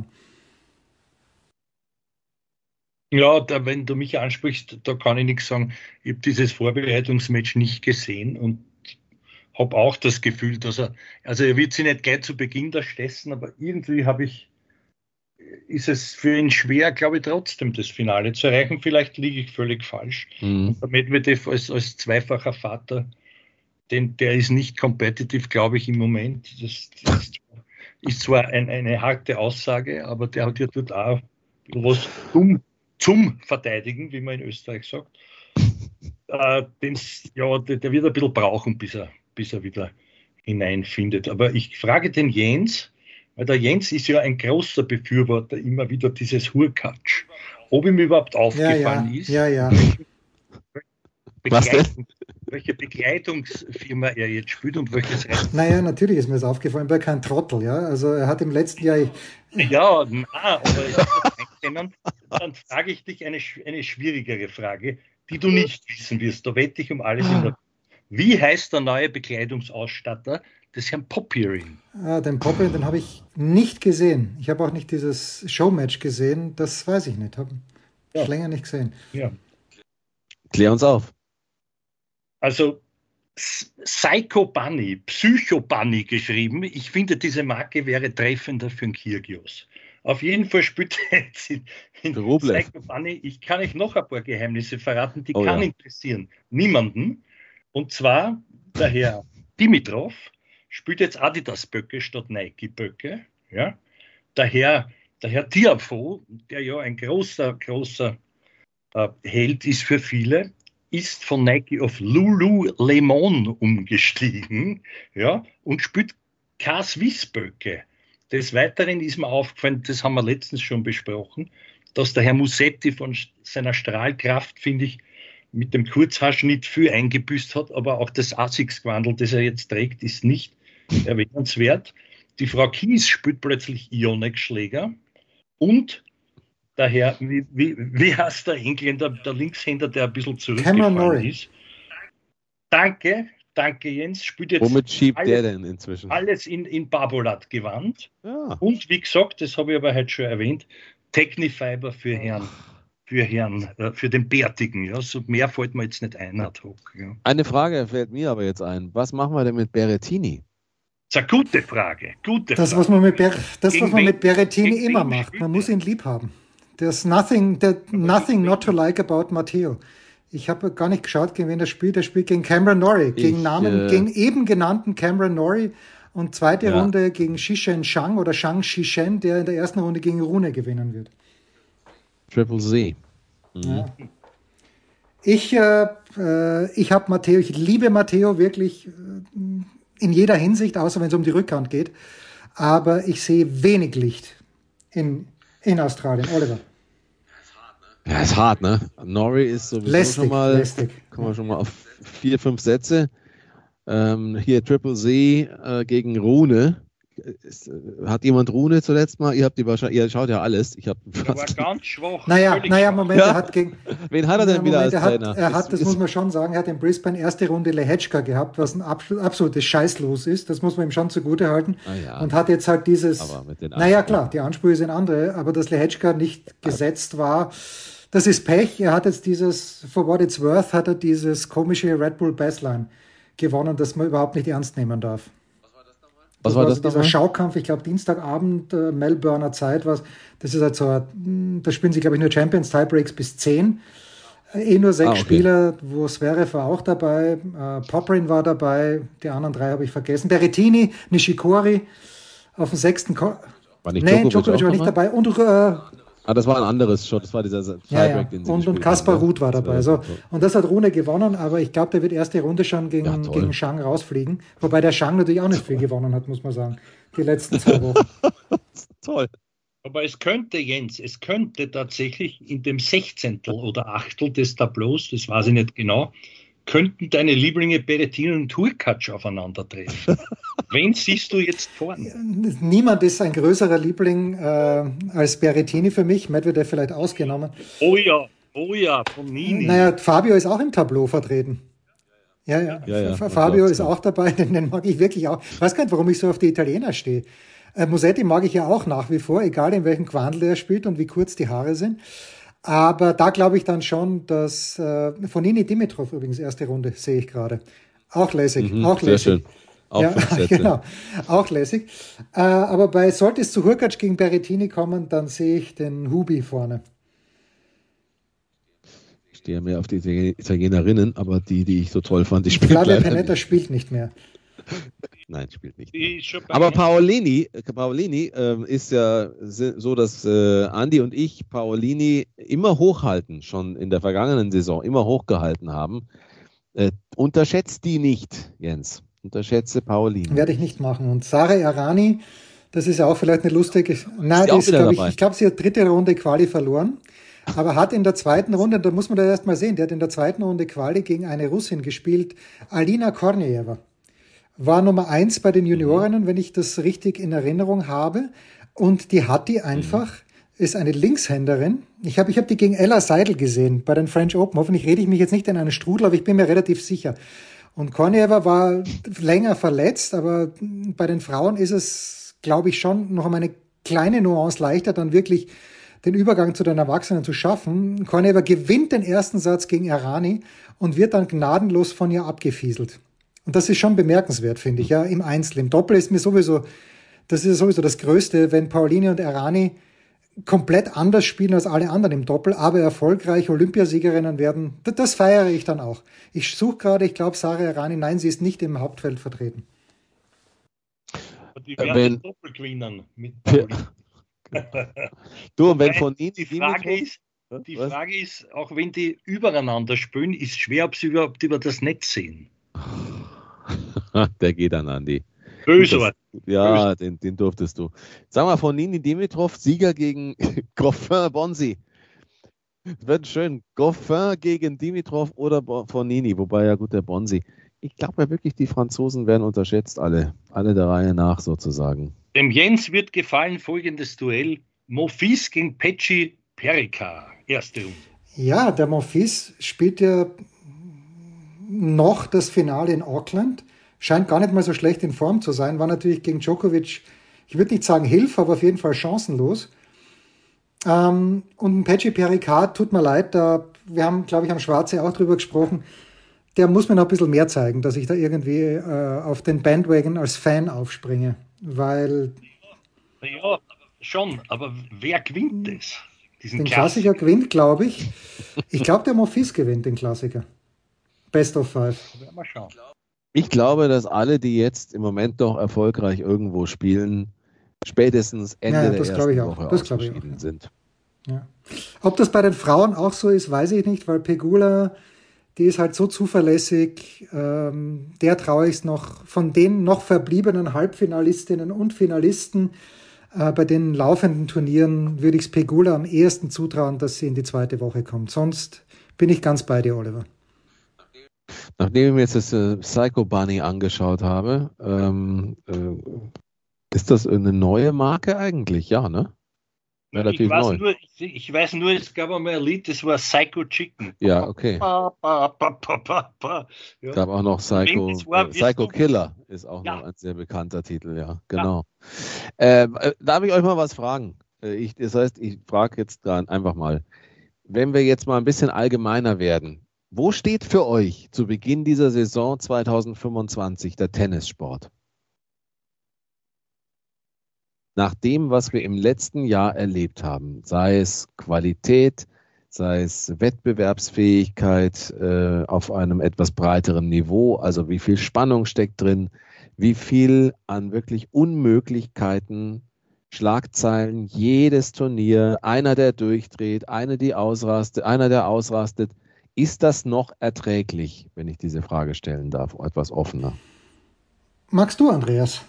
Ja, wenn du mich ansprichst, da kann ich nichts sagen. Ich habe dieses Vorbereitungsmatch nicht gesehen und habe auch das Gefühl, dass er wird sich nicht gleich zu Beginn da stessen, aber irgendwie ist es für ihn schwer, glaube ich, trotzdem das Finale zu erreichen. Vielleicht liege ich völlig falsch. Und der Medvedev als zweifacher Vater, der ist nicht competitive, glaube ich, im Moment. Das ist zwar eine harte Aussage, aber der hat ja dort auch was zum Verteidigen, wie man in Österreich sagt. Der wird ein bisschen brauchen, bis er wieder hineinfindet. Aber ich frage den Jens, weil der Jens ist ja ein großer Befürworter immer wieder dieses Hurkacz. Ob ihm überhaupt aufgefallen ist, welche Begleitungsfirma er jetzt spielt und welches Recht. Naja, natürlich ist mir das aufgefallen, weil kein Trottel, ja. Also er hat im letzten Jahr. Dann frage ich dich eine schwierigere Frage, die du nicht wissen wirst. Da wette ich um alles in der. Wie heißt der neue Bekleidungsausstatter des Herrn Popyrin? Den Popyrin, den habe ich nicht gesehen. Ich habe auch nicht dieses Showmatch gesehen. Das weiß ich nicht. Habe ich länger nicht gesehen. Ja. Klär uns auf. Also Psycho Bunny geschrieben. Ich finde, diese Marke wäre treffender für einen Kyrgios. Auf jeden Fall spielt er jetzt in Psycho Bunny. Ich kann euch noch ein paar Geheimnisse verraten, die interessieren niemanden. Und zwar der Herr Dimitrov spielt jetzt Adidas-Böcke statt Nike-Böcke. Ja? Der Herr Tiafoe, der ja ein großer Held ist für viele, ist von Nike auf Lululemon umgestiegen, ja, und spielt K-Swiss-Böcke. Des Weiteren ist mir aufgefallen, das haben wir letztens schon besprochen, dass der Herr Musetti von seiner Strahlkraft, finde ich, mit dem Kurzhaarschnitt viel eingebüßt hat, aber auch das Asics-Gewandel, das er jetzt trägt, ist nicht erwähnenswert. Die Frau Kies spielt plötzlich Yonex-Schläger und der Herr, wie heißt der Engländer, der Linkshänder, der ein bisschen zurückgefallen ist? Danke, danke Jens, spielt jetzt Womit schiebt alles, der denn inzwischen? alles in Babolat-Gewand. Ja. Und wie gesagt, das habe ich aber heute schon erwähnt, Technifiber für den Bärtigen. Ja, so mehr fällt mir jetzt nicht ein ad hoc. Ja. Eine Frage fällt mir aber jetzt ein. Was machen wir denn mit Berrettini? Das ist eine gute Frage. Das, was man mit Berrettini gegen immer wen macht. spielt Man der? muss ihn lieb haben. There's nothing not to like about Matteo. Ich habe gar nicht geschaut, gegen wen er spielt. Er spielt gegen Cameron Norrie, gegen eben genannten Cameron Norrie und zweite Runde gegen Shisheng Zhang oder Zhang Shisheng, der in der ersten Runde gegen Rune gewinnen wird. Triple Z. Ja. Ich habe Matteo, ich liebe Matteo wirklich in jeder Hinsicht, außer wenn es um die Rückhand geht. Aber ich sehe wenig Licht in Australien. Oliver. Ja, ist hart, ne? Norrie ist sowieso Lästig. Kommen wir schon mal auf 4, 5 Sätze. Hier Triple Z gegen Rune. Hat jemand Rune zuletzt mal? Ihr schaut ja alles. Ich habe Der war ganz schwach. Naja, Moment, Ja. er hat gegen... Wen hat er denn wieder als Trainer? Er hat, das muss man schon sagen, er hat in Brisbane erste Runde Lehečka gehabt, was ein absolutes Scheißlos ist. Das muss man ihm schon zugute halten. Ja. Und hat jetzt halt dieses... Aber mit den Naja, klar, die Ansprüche sind andere, aber dass Lehečka nicht gesetzt war, das ist Pech. Er hat jetzt for what it's worth, hat er dieses komische Red Bull Bassline gewonnen, das man überhaupt nicht ernst nehmen darf. Was war das dieser nochmal? Schaukampf, ich glaube Dienstagabend, Melbourner Zeit, das ist halt so, da spielen sie, glaube ich, nur Champions Tiebreaks bis 10. Nur 6 Spieler, wo Zverev war auch dabei, Poprin war dabei, die anderen 3 habe ich vergessen. Berrettini, Nishikori auf dem 6. War nicht Djokovic war nicht dabei. Und das war ein anderes Shot, das war dieser Tiebreak, den sie und gespielt Kaspar haben, ne? Ruud war dabei. So. Und das hat Rune gewonnen, aber ich glaube, der wird erste Runde schon gegen Zhang rausfliegen. Wobei der Zhang natürlich auch nicht viel gewonnen hat, muss man sagen, die letzten 2 Wochen. Toll. Aber es könnte tatsächlich in dem 16. oder 8. des Tableaus, das weiß ich nicht genau, könnten deine Lieblinge Berrettini und Hurkacz aufeinandertreffen. Wen siehst du jetzt vorne? Niemand ist ein größerer Liebling als Berrettini für mich, Medvedev vielleicht ausgenommen. Oh ja, von Nini. Naja, Fabio ist auch im Tableau vertreten. Ja. Fabio ist auch dabei, den mag ich wirklich auch. Ich weiß gar nicht, warum ich so auf die Italiener stehe. Musetti mag ich ja auch nach wie vor, egal in welchem Quandel er spielt und wie kurz die Haare sind. Aber da glaube ich dann schon, dass Fognini Dimitrov übrigens erste Runde, sehe ich gerade. Auch lässig, auch sehr lässig. schön. Auch ja, 5 Sätze. genau, auch lässig. Aber sollte es zu Hurkacz gegen Berrettini kommen, dann sehe ich den Hubi vorne. Ich stehe mehr auf die Italienerinnen, aber die ich so toll fand, die spielt Flavia leider Pennetta nicht. spielt nicht mehr. Nein, spielt nicht. Die ist schon bei Aber mir. Paolini ist ja so, dass Andi und ich Paolini immer hochhalten, schon in der vergangenen Saison immer hochgehalten haben. Unterschätzt die nicht, Jens. Unterschätze Paolini. Werde ich nicht machen. Und Sara Errani, das ist ja auch vielleicht eine lustige... Nein, die auch wieder glaube dabei? ich glaube, sie hat 3. Runde Quali verloren, aber hat in der 2. Runde, da muss man das erst mal sehen, der hat in der 2. Runde Quali gegen eine Russin gespielt, Alina Kornejeva. War Nummer 1 bei den Juniorinnen, wenn ich das richtig in Erinnerung habe. Und die hat die einfach, ist eine Linkshänderin. Ich habe die gegen Ella Seidel gesehen bei den French Open. Hoffentlich rede ich mich jetzt nicht in einen Strudel, aber ich bin mir relativ sicher. Und Kornejeva war länger verletzt, aber bei den Frauen ist es, glaube ich, schon noch um eine kleine Nuance leichter, dann wirklich den Übergang zu den Erwachsenen zu schaffen. Kornejeva gewinnt den ersten Satz gegen Errani und wird dann gnadenlos von ihr abgefieselt. Und das ist schon bemerkenswert, finde ich, ja, im Einzel. Im Doppel ist sowieso das Größte, wenn Paolini und Errani komplett anders spielen als alle anderen im Doppel, aber erfolgreich Olympiasiegerinnen werden. Das feiere ich dann auch. Ich suche gerade, ich glaube, Sara Errani, nein, sie ist nicht im Hauptfeld vertreten. Die werden Doppel gewinnen mit Paolini. Du, und wenn von Ihnen Die Frage ist, auch wenn die übereinander spielen, ist schwer, ob sie überhaupt über das Netz sehen. Der geht an Andi. Böse. Ja, den durftest du. Sag mal, von Nini Dimitrov, Sieger gegen Goffin Bonsi. Wird schön. Goffin gegen Dimitrov oder Fognini, wobei ja gut, der Bonsi. Ich glaube ja wirklich, die Franzosen werden unterschätzt, alle der Reihe nach sozusagen. Dem Jens wird gefallen folgendes Duell: Monfils gegen Pecci Perica. Erste Runde. Ja, der Monfils spielt ja noch das Finale in Auckland. Scheint gar nicht mal so schlecht in Form zu sein. War natürlich gegen Djokovic, ich würde nicht sagen Hilfe, aber auf jeden Fall chancenlos. Und ein Patrick Pericard, tut mir leid, wir haben, glaube ich, am Schwarze auch drüber gesprochen, der muss mir noch ein bisschen mehr zeigen, dass ich da irgendwie auf den Bandwagon als Fan aufspringe. Weil... Ja, schon, aber wer gewinnt das? Den Klassiker gewinnt, glaube ich. Ich glaube, der Monfils gewinnt den Klassiker. Best of 5. Mal schauen. Ich glaube, dass alle, die jetzt im Moment noch erfolgreich irgendwo spielen, spätestens Ende der ersten Woche ausgeschieden sind. Ja. Ob das bei den Frauen auch so ist, weiß ich nicht, weil Pegula, die ist halt so zuverlässig. Der traue ich es noch von den noch verbliebenen Halbfinalistinnen und Finalisten. Bei den laufenden Turnieren würde ich es Pegula am ehesten zutrauen, dass sie in die zweite Woche kommt. Sonst bin ich ganz bei dir, Oliver. Nachdem ich mir jetzt das Psycho Bunny angeschaut habe, ist das eine neue Marke eigentlich? Ja, ne? Relativ neu. Ich weiß nur, es gab einmal ein Lied, das war Psycho Chicken. Ja, okay. Ja. Gab auch noch Psycho Killer, ist auch noch ein sehr bekannter Titel, ja, genau. Ja. Darf ich euch mal was fragen? Das heißt, ich frage jetzt einfach mal, wenn wir jetzt mal ein bisschen allgemeiner werden, wo steht für euch zu Beginn dieser Saison 2025 der Tennissport? Nach dem, was wir im letzten Jahr erlebt haben, sei es Qualität, sei es Wettbewerbsfähigkeit auf einem etwas breiteren Niveau, also wie viel Spannung steckt drin, wie viel an wirklich Unmöglichkeiten, Schlagzeilen, jedes Turnier, einer, der durchdreht, einer, der ausrastet. Ist das noch erträglich, wenn ich diese Frage stellen darf, etwas offener? Magst du, Andreas?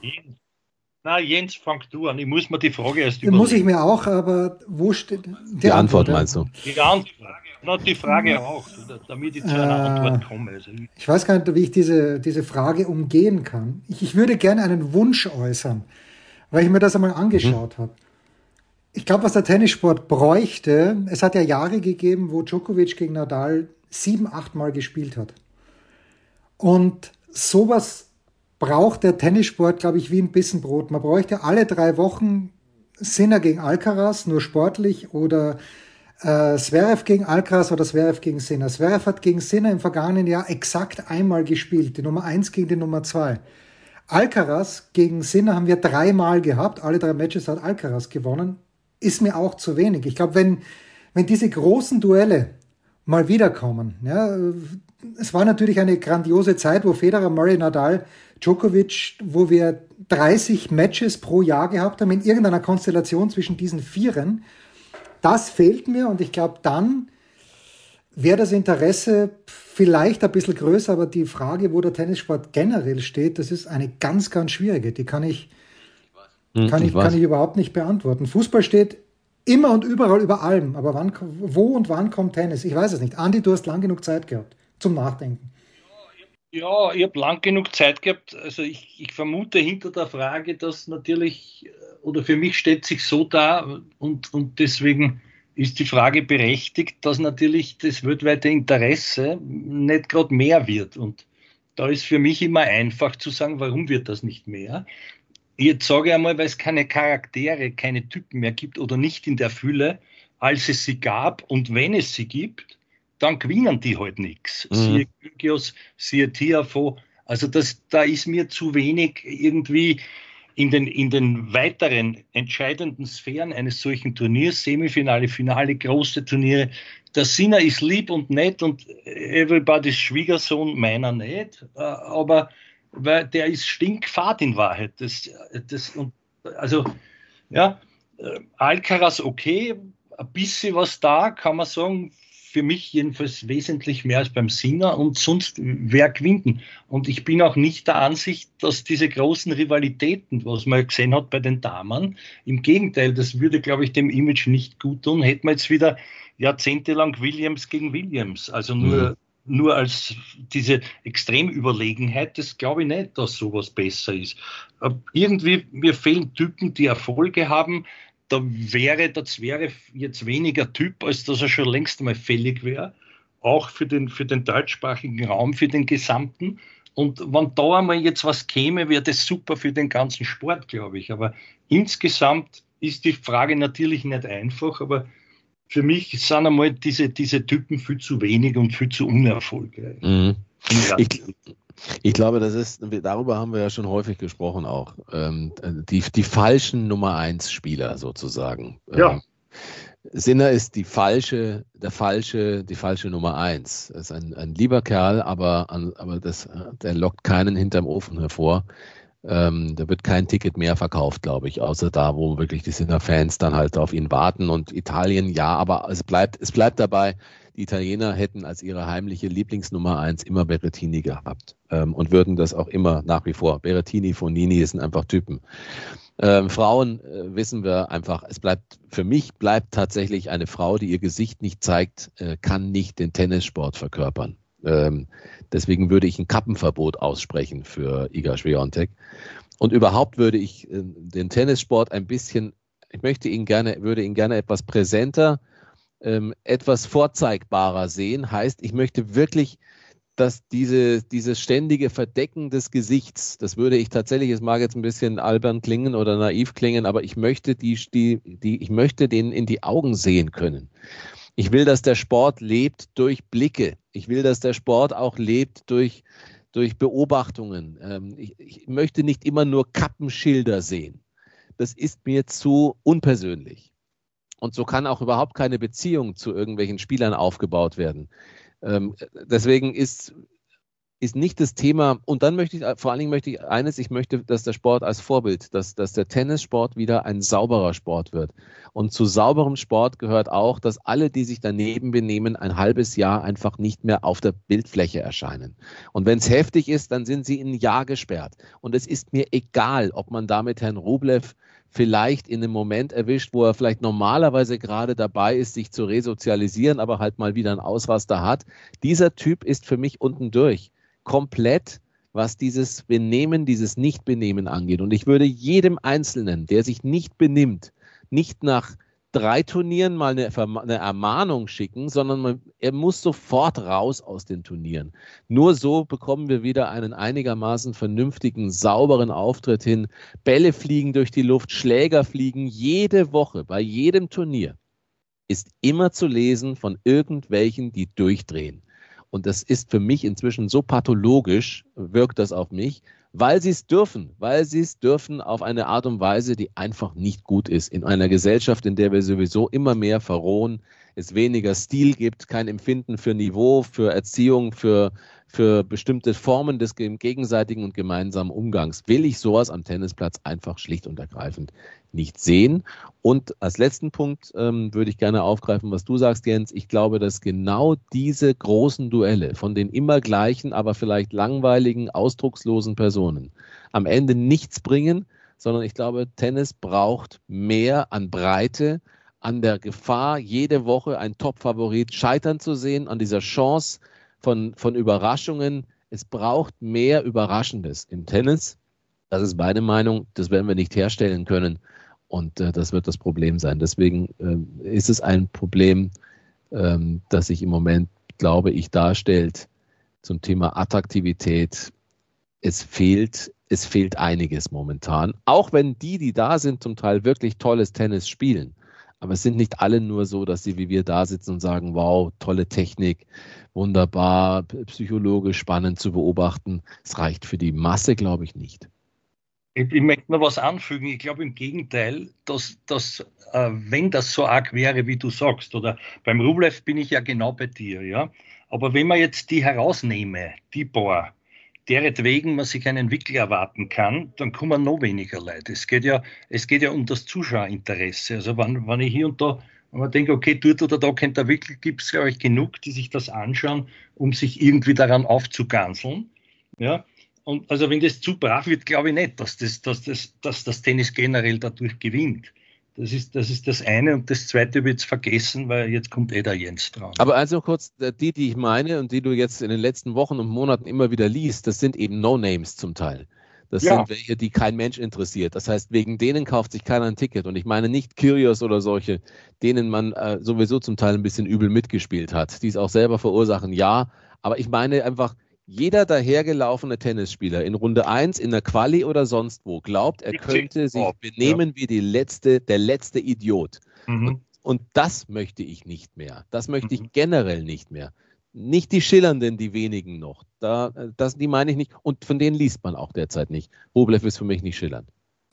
Na, Jens, fang du an. Ich muss mir die Frage erst überlegen. Muss ich mir auch, aber wo steht die Antwort, meinst du? Die Frage auch, damit ich zu einer Antwort komme. Also ich weiß gar nicht, wie ich diese Frage umgehen kann. Ich würde gerne einen Wunsch äußern, weil ich mir das einmal angeschaut habe. Ich glaube, was der Tennissport bräuchte, es hat ja Jahre gegeben, wo Djokovic gegen Nadal 7-8 Mal gespielt hat. Und sowas braucht der Tennissport, glaube ich, wie ein Bissen Brot. Man bräuchte alle 3 Wochen Sinner gegen Alcaraz, nur sportlich, oder Zverev gegen Alcaraz oder Zverev gegen Sinner. Zverev hat gegen Sinner im vergangenen Jahr exakt einmal gespielt, die Nummer 1 gegen die Nummer 2. Alcaraz gegen Sinner haben wir 3 Mal gehabt, alle 3 Matches hat Alcaraz gewonnen. Ist mir auch zu wenig. Ich glaube, wenn diese großen Duelle mal wiederkommen, ja, es war natürlich eine grandiose Zeit, wo Federer, Murray, Nadal, Djokovic, wo wir 30 Matches pro Jahr gehabt haben, in irgendeiner Konstellation zwischen diesen Vieren. Das fehlt mir und ich glaube, dann wäre das Interesse vielleicht ein bisschen größer, aber die Frage, wo der Tennissport generell steht, das ist eine ganz, ganz schwierige. Die kann ich überhaupt nicht beantworten. Fußball steht immer und überall über allem, aber wo und wann kommt Tennis? Ich weiß es nicht. Andi, du hast lang genug Zeit gehabt zum Nachdenken. Ja, ich habe lang genug Zeit gehabt. Also ich vermute hinter der Frage, dass natürlich, oder für mich steht sich so dar und deswegen ist die Frage berechtigt, dass natürlich das weltweite Interesse nicht gerade mehr wird. Und da ist für mich immer einfach zu sagen, warum wird das nicht mehr? Jetzt sage ich einmal, weil es keine Charaktere, keine Typen mehr gibt oder nicht in der Fülle, als es sie gab. Und wenn es sie gibt, dann gewinnen die halt nichts. Siehe Kyrgios, siehe Tiafoe. Also da ist mir zu wenig irgendwie in den weiteren entscheidenden Sphären eines solchen Turniers, Semifinale, Finale, große Turniere. Der Sinner ist lieb und nett und everybody's Schwiegersohn, meiner nicht. Aber weil der ist stinkfad in Wahrheit. Alcaraz okay, ein bisschen was da, kann man sagen, für mich jedenfalls wesentlich mehr als beim Sinner und sonst wer gewinnt. Und ich bin auch nicht der Ansicht, dass diese großen Rivalitäten, was man gesehen hat bei den Damen, im Gegenteil, das würde, glaube ich, dem Image nicht gut tun, hätten wir jetzt wieder jahrzehntelang Williams gegen Williams, also nur als diese Extremüberlegenheit, das glaube ich nicht, dass sowas besser ist. Irgendwie, mir fehlen Typen, die Erfolge haben. Das wäre jetzt weniger Typ, als dass er schon längst einmal fällig wäre. auch für den deutschsprachigen Raum, für den gesamten. Und wenn da einmal jetzt was käme, wäre das super für den ganzen Sport, glaube ich. Aber insgesamt ist die Frage natürlich nicht einfach, aber für mich sind einmal diese Typen viel zu wenig und viel zu unerfolgreich. Mhm. Ich glaube, darüber haben wir ja schon häufig gesprochen auch. Die falschen Nummer 1 Spieler sozusagen. Ja. Sinner ist die falsche Nummer 1. Er ist ein lieber Kerl, aber der lockt keinen hinterm Ofen hervor. Da wird kein Ticket mehr verkauft, glaube ich, außer da, wo wirklich die Sinner-Fans dann halt auf ihn warten. Und Italien, ja, aber es bleibt dabei, die Italiener hätten als ihre heimliche Lieblingsnummer 1 immer Berrettini gehabt und würden das auch immer nach wie vor. Berrettini, Fognini sind einfach Typen. Frauen wissen wir einfach, für mich bleibt tatsächlich eine Frau, die ihr Gesicht nicht zeigt, kann nicht den Tennissport verkörpern. Deswegen würde ich ein Kappenverbot aussprechen für Iga Swiatek. Und überhaupt würde ich den Tennissport würde ihn gerne etwas präsenter, etwas vorzeigbarer sehen. Heißt, ich möchte wirklich, dass dieses ständige Verdecken des Gesichts, das würde ich tatsächlich, es mag jetzt ein bisschen albern klingen oder naiv klingen, aber ich möchte ich möchte denen in die Augen sehen können. Ich will, dass der Sport lebt durch Blicke. Ich will, dass der Sport auch lebt durch Beobachtungen. Ich möchte nicht immer nur Kappenschilder sehen. Das ist mir zu unpersönlich. Und so kann auch überhaupt keine Beziehung zu irgendwelchen Spielern aufgebaut werden. Deswegen ist nicht das Thema, und dann möchte ich, dass der Sport als Vorbild, dass der Tennissport wieder ein sauberer Sport wird. Und zu sauberem Sport gehört auch, dass alle, die sich daneben benehmen, ein halbes Jahr einfach nicht mehr auf der Bildfläche erscheinen. Und wenn es heftig ist, dann sind sie ein Jahr gesperrt. Und es ist mir egal, ob man damit Herrn Rublev vielleicht in einem Moment erwischt, wo er vielleicht normalerweise gerade dabei ist, sich zu resozialisieren, aber halt mal wieder einen Ausraster hat. Dieser Typ ist für mich unten durch komplett, was dieses Benehmen, dieses Nicht-Benehmen angeht. Und ich würde jedem Einzelnen, der sich nicht benimmt, nicht nach 3 Turnieren mal eine Ermahnung schicken, sondern er muss sofort raus aus den Turnieren. Nur so bekommen wir wieder einen einigermaßen vernünftigen, sauberen Auftritt hin. Bälle fliegen durch die Luft, Schläger fliegen jede Woche, bei jedem Turnier ist immer zu lesen von irgendwelchen, die durchdrehen. Und das ist für mich inzwischen so pathologisch, wirkt das auf mich, weil sie es dürfen auf eine Art und Weise, die einfach nicht gut ist. In einer Gesellschaft, in der wir sowieso immer mehr verrohen, es weniger Stil gibt, kein Empfinden für Niveau, für Erziehung, für bestimmte Formen des gegenseitigen und gemeinsamen Umgangs, will ich sowas am Tennisplatz einfach schlicht und ergreifend nicht sehen. Und als letzten Punkt würde ich gerne aufgreifen, was du sagst, Jens. Ich glaube, dass genau diese großen Duelle von den immer gleichen, aber vielleicht langweiligen, ausdruckslosen Personen am Ende nichts bringen, sondern ich glaube, Tennis braucht mehr an Breite, an der Gefahr, jede Woche ein Top-Favorit scheitern zu sehen, an dieser Chance von Überraschungen. Es braucht mehr Überraschendes im Tennis. Das ist meine Meinung. Das werden wir nicht herstellen können. Und das wird das Problem sein. Deswegen ist es ein Problem, das sich im Moment, glaube ich, darstellt zum Thema Attraktivität. Es fehlt einiges momentan. Auch wenn die da sind, zum Teil wirklich tolles Tennis spielen. Aber es sind nicht alle nur so, dass sie wie wir da sitzen und sagen, wow, tolle Technik, wunderbar, psychologisch spannend zu beobachten. Es reicht für die Masse, glaube ich, nicht. Ich möchte noch was anfügen. Ich glaube im Gegenteil, dass wenn das so arg wäre, wie du sagst, oder beim Rublev bin ich ja genau bei dir, ja. Aber wenn man jetzt die herausnehme, die paar, deretwegen man sich einen Wickel erwarten kann, dann kommen noch weniger Leute. Es geht ja um das Zuschauerinteresse. Also wenn ich hier und da, wenn man denkt, okay, dort oder da kennt der Wickel, gibt es, glaube ich, genug, die sich das anschauen, um sich irgendwie daran aufzuganzeln. Ja. Und also wenn das zu brav wird, glaube ich nicht, dass das Tennis generell dadurch gewinnt. Das ist das eine, und das zweite wird es vergessen, weil jetzt kommt der Jens dran. Aber also kurz, die ich meine und die du jetzt in den letzten Wochen und Monaten immer wieder liest, das sind eben No-Names zum Teil. Das sind welche, die kein Mensch interessiert. Das heißt, wegen denen kauft sich keiner ein Ticket. Und ich meine nicht Kyrgios oder solche, denen man sowieso zum Teil ein bisschen übel mitgespielt hat, die es auch selber verursachen, ja. Aber ich meine einfach, jeder dahergelaufene Tennisspieler in Runde 1, in der Quali oder sonst wo, glaubt, er könnte sich benehmen wie der letzte Idiot. Und das möchte ich nicht mehr. Das möchte ich generell nicht mehr. Nicht die Schillernden, die wenigen noch. Die meine ich nicht. Und von denen liest man auch derzeit nicht. Rublev ist für mich nicht schillernd.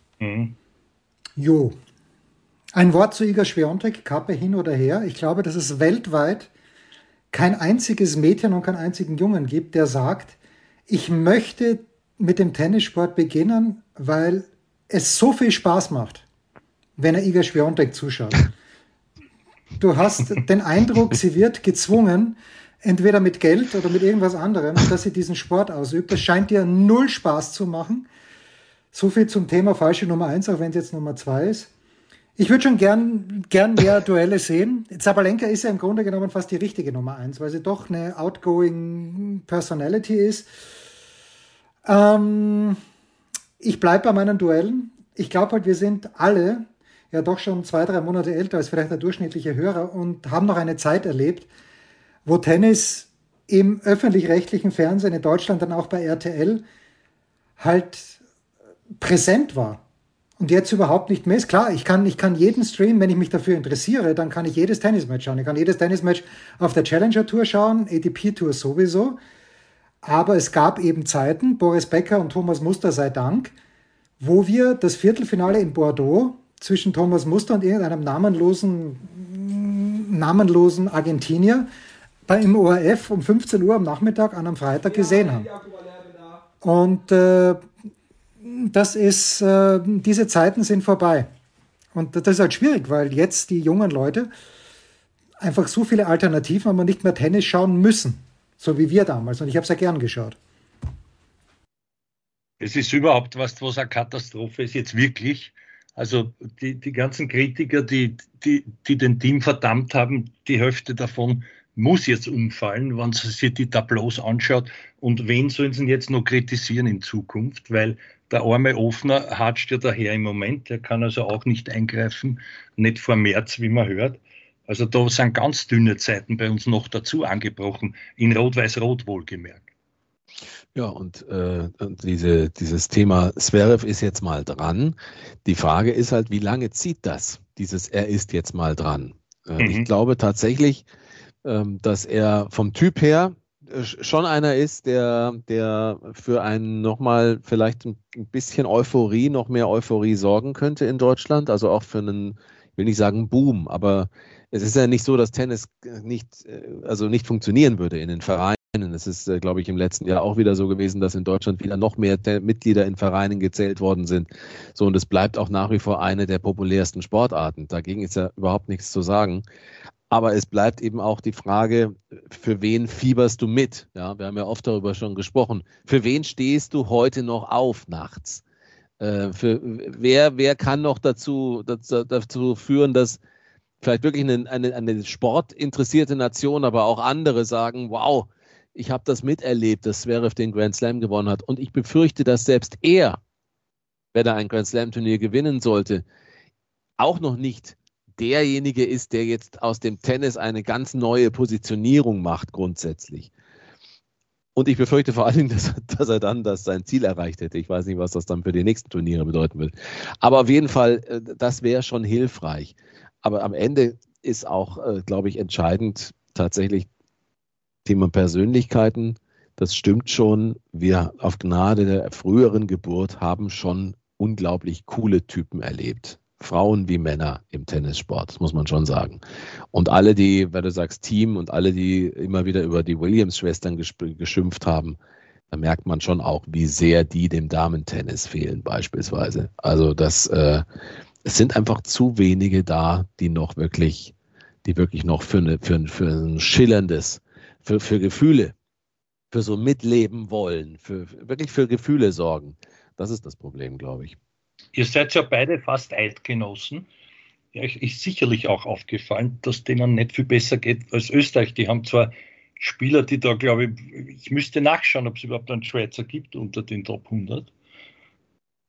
Jo. Ein Wort zu Iga Swiatek, Kappe hin oder her. Ich glaube, dass es weltweit kein einziges Mädchen und keinen einzigen Jungen gibt, der sagt, ich möchte mit dem Tennissport beginnen, weil es so viel Spaß macht, wenn er Iga Swiatek zuschaut. Du hast den Eindruck, sie wird gezwungen, entweder mit Geld oder mit irgendwas anderem, dass sie diesen Sport ausübt. Das scheint ihr null Spaß zu machen. So viel zum Thema falsche Nummer 1, auch wenn es jetzt Nummer 2 ist. Ich würde schon gern mehr Duelle sehen. Sabalenka ist ja im Grunde genommen fast die richtige Nummer 1, weil sie doch eine outgoing Personality ist. Ich bleibe bei meinen Duellen. Ich glaube halt, wir sind alle ja doch schon 2-3 Monate älter als vielleicht der durchschnittliche Hörer und haben noch eine Zeit erlebt, wo Tennis im öffentlich-rechtlichen Fernsehen in Deutschland, dann auch bei RTL, halt präsent war. Und jetzt überhaupt nicht mehr ist. Klar, ich kann jeden Stream, wenn ich mich dafür interessiere, dann kann ich jedes Tennismatch schauen. Ich kann jedes Tennismatch auf der Challenger Tour schauen, ATP Tour sowieso. Aber es gab eben Zeiten, Boris Becker und Thomas Muster sei Dank, wo wir das Viertelfinale in Bordeaux zwischen Thomas Muster und irgendeinem namenlosen Argentinier im ORF um 15 Uhr am Nachmittag an einem Freitag gesehen haben. Und diese Zeiten sind vorbei. Und das ist halt schwierig, weil jetzt die jungen Leute einfach so viele Alternativen haben und nicht mehr Tennis schauen müssen, so wie wir damals. Und ich habe es ja gern geschaut. Es ist überhaupt was eine Katastrophe ist jetzt wirklich. Also die ganzen Kritiker, die den Team verdammt haben, die Hälfte davon muss jetzt umfallen, wenn sie sich die Tableaus anschaut. Und wen sollen sie jetzt noch kritisieren in Zukunft? Weil der arme Ofner hatscht ja daher im Moment. Der kann also auch nicht eingreifen, nicht vor März, wie man hört. Also da sind ganz dünne Zeiten bei uns noch dazu angebrochen, in Rot-Weiß-Rot wohlgemerkt. Ja, und dieses Thema Zverev ist jetzt mal dran. Die Frage ist halt, wie lange zieht das, dieses er ist jetzt mal dran? Ich glaube tatsächlich, dass er vom Typ her schon einer ist, der für einen nochmal vielleicht ein bisschen noch mehr Euphorie sorgen könnte in Deutschland. Also auch für einen, ich will nicht sagen Boom, aber es ist ja nicht so, dass Tennis nicht funktionieren würde in den Vereinen. Es ist, glaube ich, im letzten Jahr auch wieder so gewesen, dass in Deutschland wieder noch mehr Mitglieder in Vereinen gezählt worden sind. So, und es bleibt auch nach wie vor eine der populärsten Sportarten. Dagegen ist ja überhaupt nichts zu sagen. Aber es bleibt eben auch die Frage, für wen fieberst du mit? Ja, wir haben ja oft darüber schon gesprochen. Für wen stehst du heute noch auf nachts? Wer kann noch dazu führen, dass vielleicht wirklich eine sportinteressierte Nation, aber auch andere sagen, wow, ich habe das miterlebt, dass Zverev den Grand Slam gewonnen hat. Und ich befürchte, dass selbst er, wenn er ein Grand Slam Turnier gewinnen sollte, auch noch nicht derjenige ist, der jetzt aus dem Tennis eine ganz neue Positionierung macht grundsätzlich. Und ich befürchte vor allen Dingen, dass er dann sein Ziel erreicht hätte. Ich weiß nicht, was das dann für die nächsten Turniere bedeuten wird. Aber auf jeden Fall, das wäre schon hilfreich. Aber am Ende ist auch, glaube ich, entscheidend tatsächlich Thema Persönlichkeiten. Das stimmt schon. Wir auf Gnade der früheren Geburt haben schon unglaublich coole Typen erlebt. Frauen wie Männer im Tennissport, das muss man schon sagen. Und alle, die, weil du sagst Team und alle, die immer wieder über die Williams-Schwestern geschimpft haben, da merkt man schon auch, wie sehr die dem Damentennis fehlen beispielsweise. Also es sind einfach zu wenige da, die wirklich noch für ein schillerndes, für Gefühle, für so Mitleben wollen, wirklich für Gefühle sorgen. Das ist das Problem, glaube ich. Ihr seid ja beide fast Eidgenossen. Ja, ist sicherlich auch aufgefallen, dass denen nicht viel besser geht als Österreich. Die haben zwar Spieler, die da, glaube ich müsste nachschauen, ob es überhaupt einen Schweizer gibt unter den Top 100.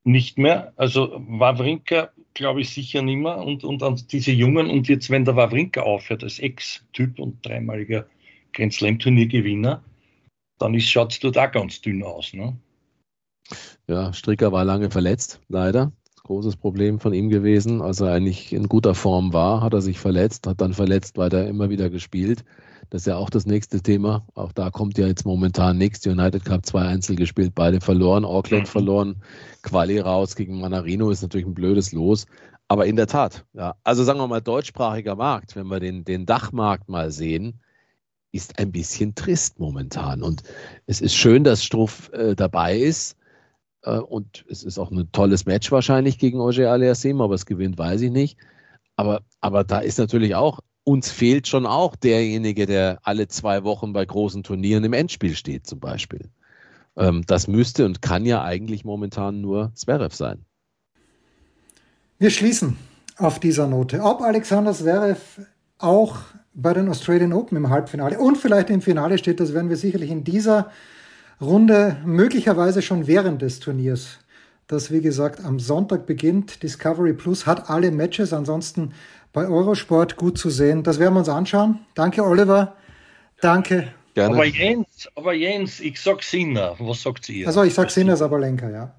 nicht mehr. Also Wawrinka glaube ich sicher nicht mehr. Und an diese Jungen, und jetzt, wenn der Wawrinka aufhört als Ex-Typ und dreimaliger Grand Slam-Turniergewinner, dann schaut es dort auch ganz dünn aus. Ne? Ja, Stricker war lange verletzt, leider. Großes Problem von ihm gewesen. Als er eigentlich in guter Form war, hat er sich verletzt, hat dann verletzt weiter immer wieder gespielt. Das ist ja auch das nächste Thema. Auch da kommt ja jetzt momentan nichts. Die United Cup 2 Einzel gespielt, beide verloren. Auckland verloren, Quali raus gegen Manarino ist natürlich ein blödes Los. Aber in der Tat, ja, also sagen wir mal deutschsprachiger Markt, wenn wir den Dachmarkt mal sehen, ist ein bisschen trist momentan. Und es ist schön, dass Struff dabei ist. Und es ist auch ein tolles Match wahrscheinlich gegen Auger-Aliassime, aber es gewinnt, weiß ich nicht. Aber da ist natürlich auch, uns fehlt schon auch derjenige, der alle 2 Wochen bei großen Turnieren im Endspiel steht zum Beispiel. Das müsste und kann ja eigentlich momentan nur Zverev sein. Wir schließen auf dieser Note. Ob Alexander Zverev auch bei den Australian Open im Halbfinale und vielleicht im Finale steht, das werden wir sicherlich in dieser Runde möglicherweise schon während des Turniers, das wie gesagt am Sonntag beginnt. Discovery Plus hat alle Matches, ansonsten bei Eurosport gut zu sehen. Das werden wir uns anschauen. Danke, Oliver. Danke. Gerne. Aber Jens, ich sag Sinner. Was sagt ihr? Also ich sag Sinner Sabalenka, ja.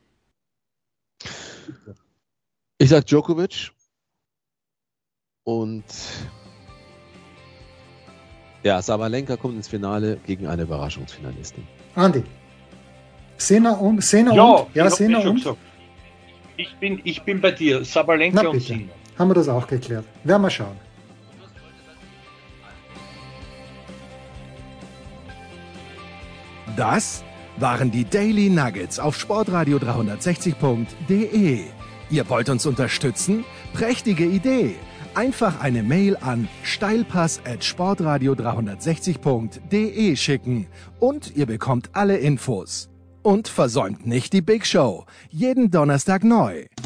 Ich sag Djokovic. Und ja, Sabalenka kommt ins Finale gegen eine Überraschungsfinalistin. Andi. Sinner und? Ja, Sinner und? Gesagt. Ich bin bei dir. Sabalenka und Sinner. Haben wir das auch geklärt. Werden wir schauen. Das waren die Daily Nuggets auf sportradio360.de. Ihr wollt uns unterstützen? Prächtige Idee! Einfach eine Mail an steilpass@sportradio360.de schicken und ihr bekommt alle Infos. Und versäumt nicht die Big Show. Jeden Donnerstag neu.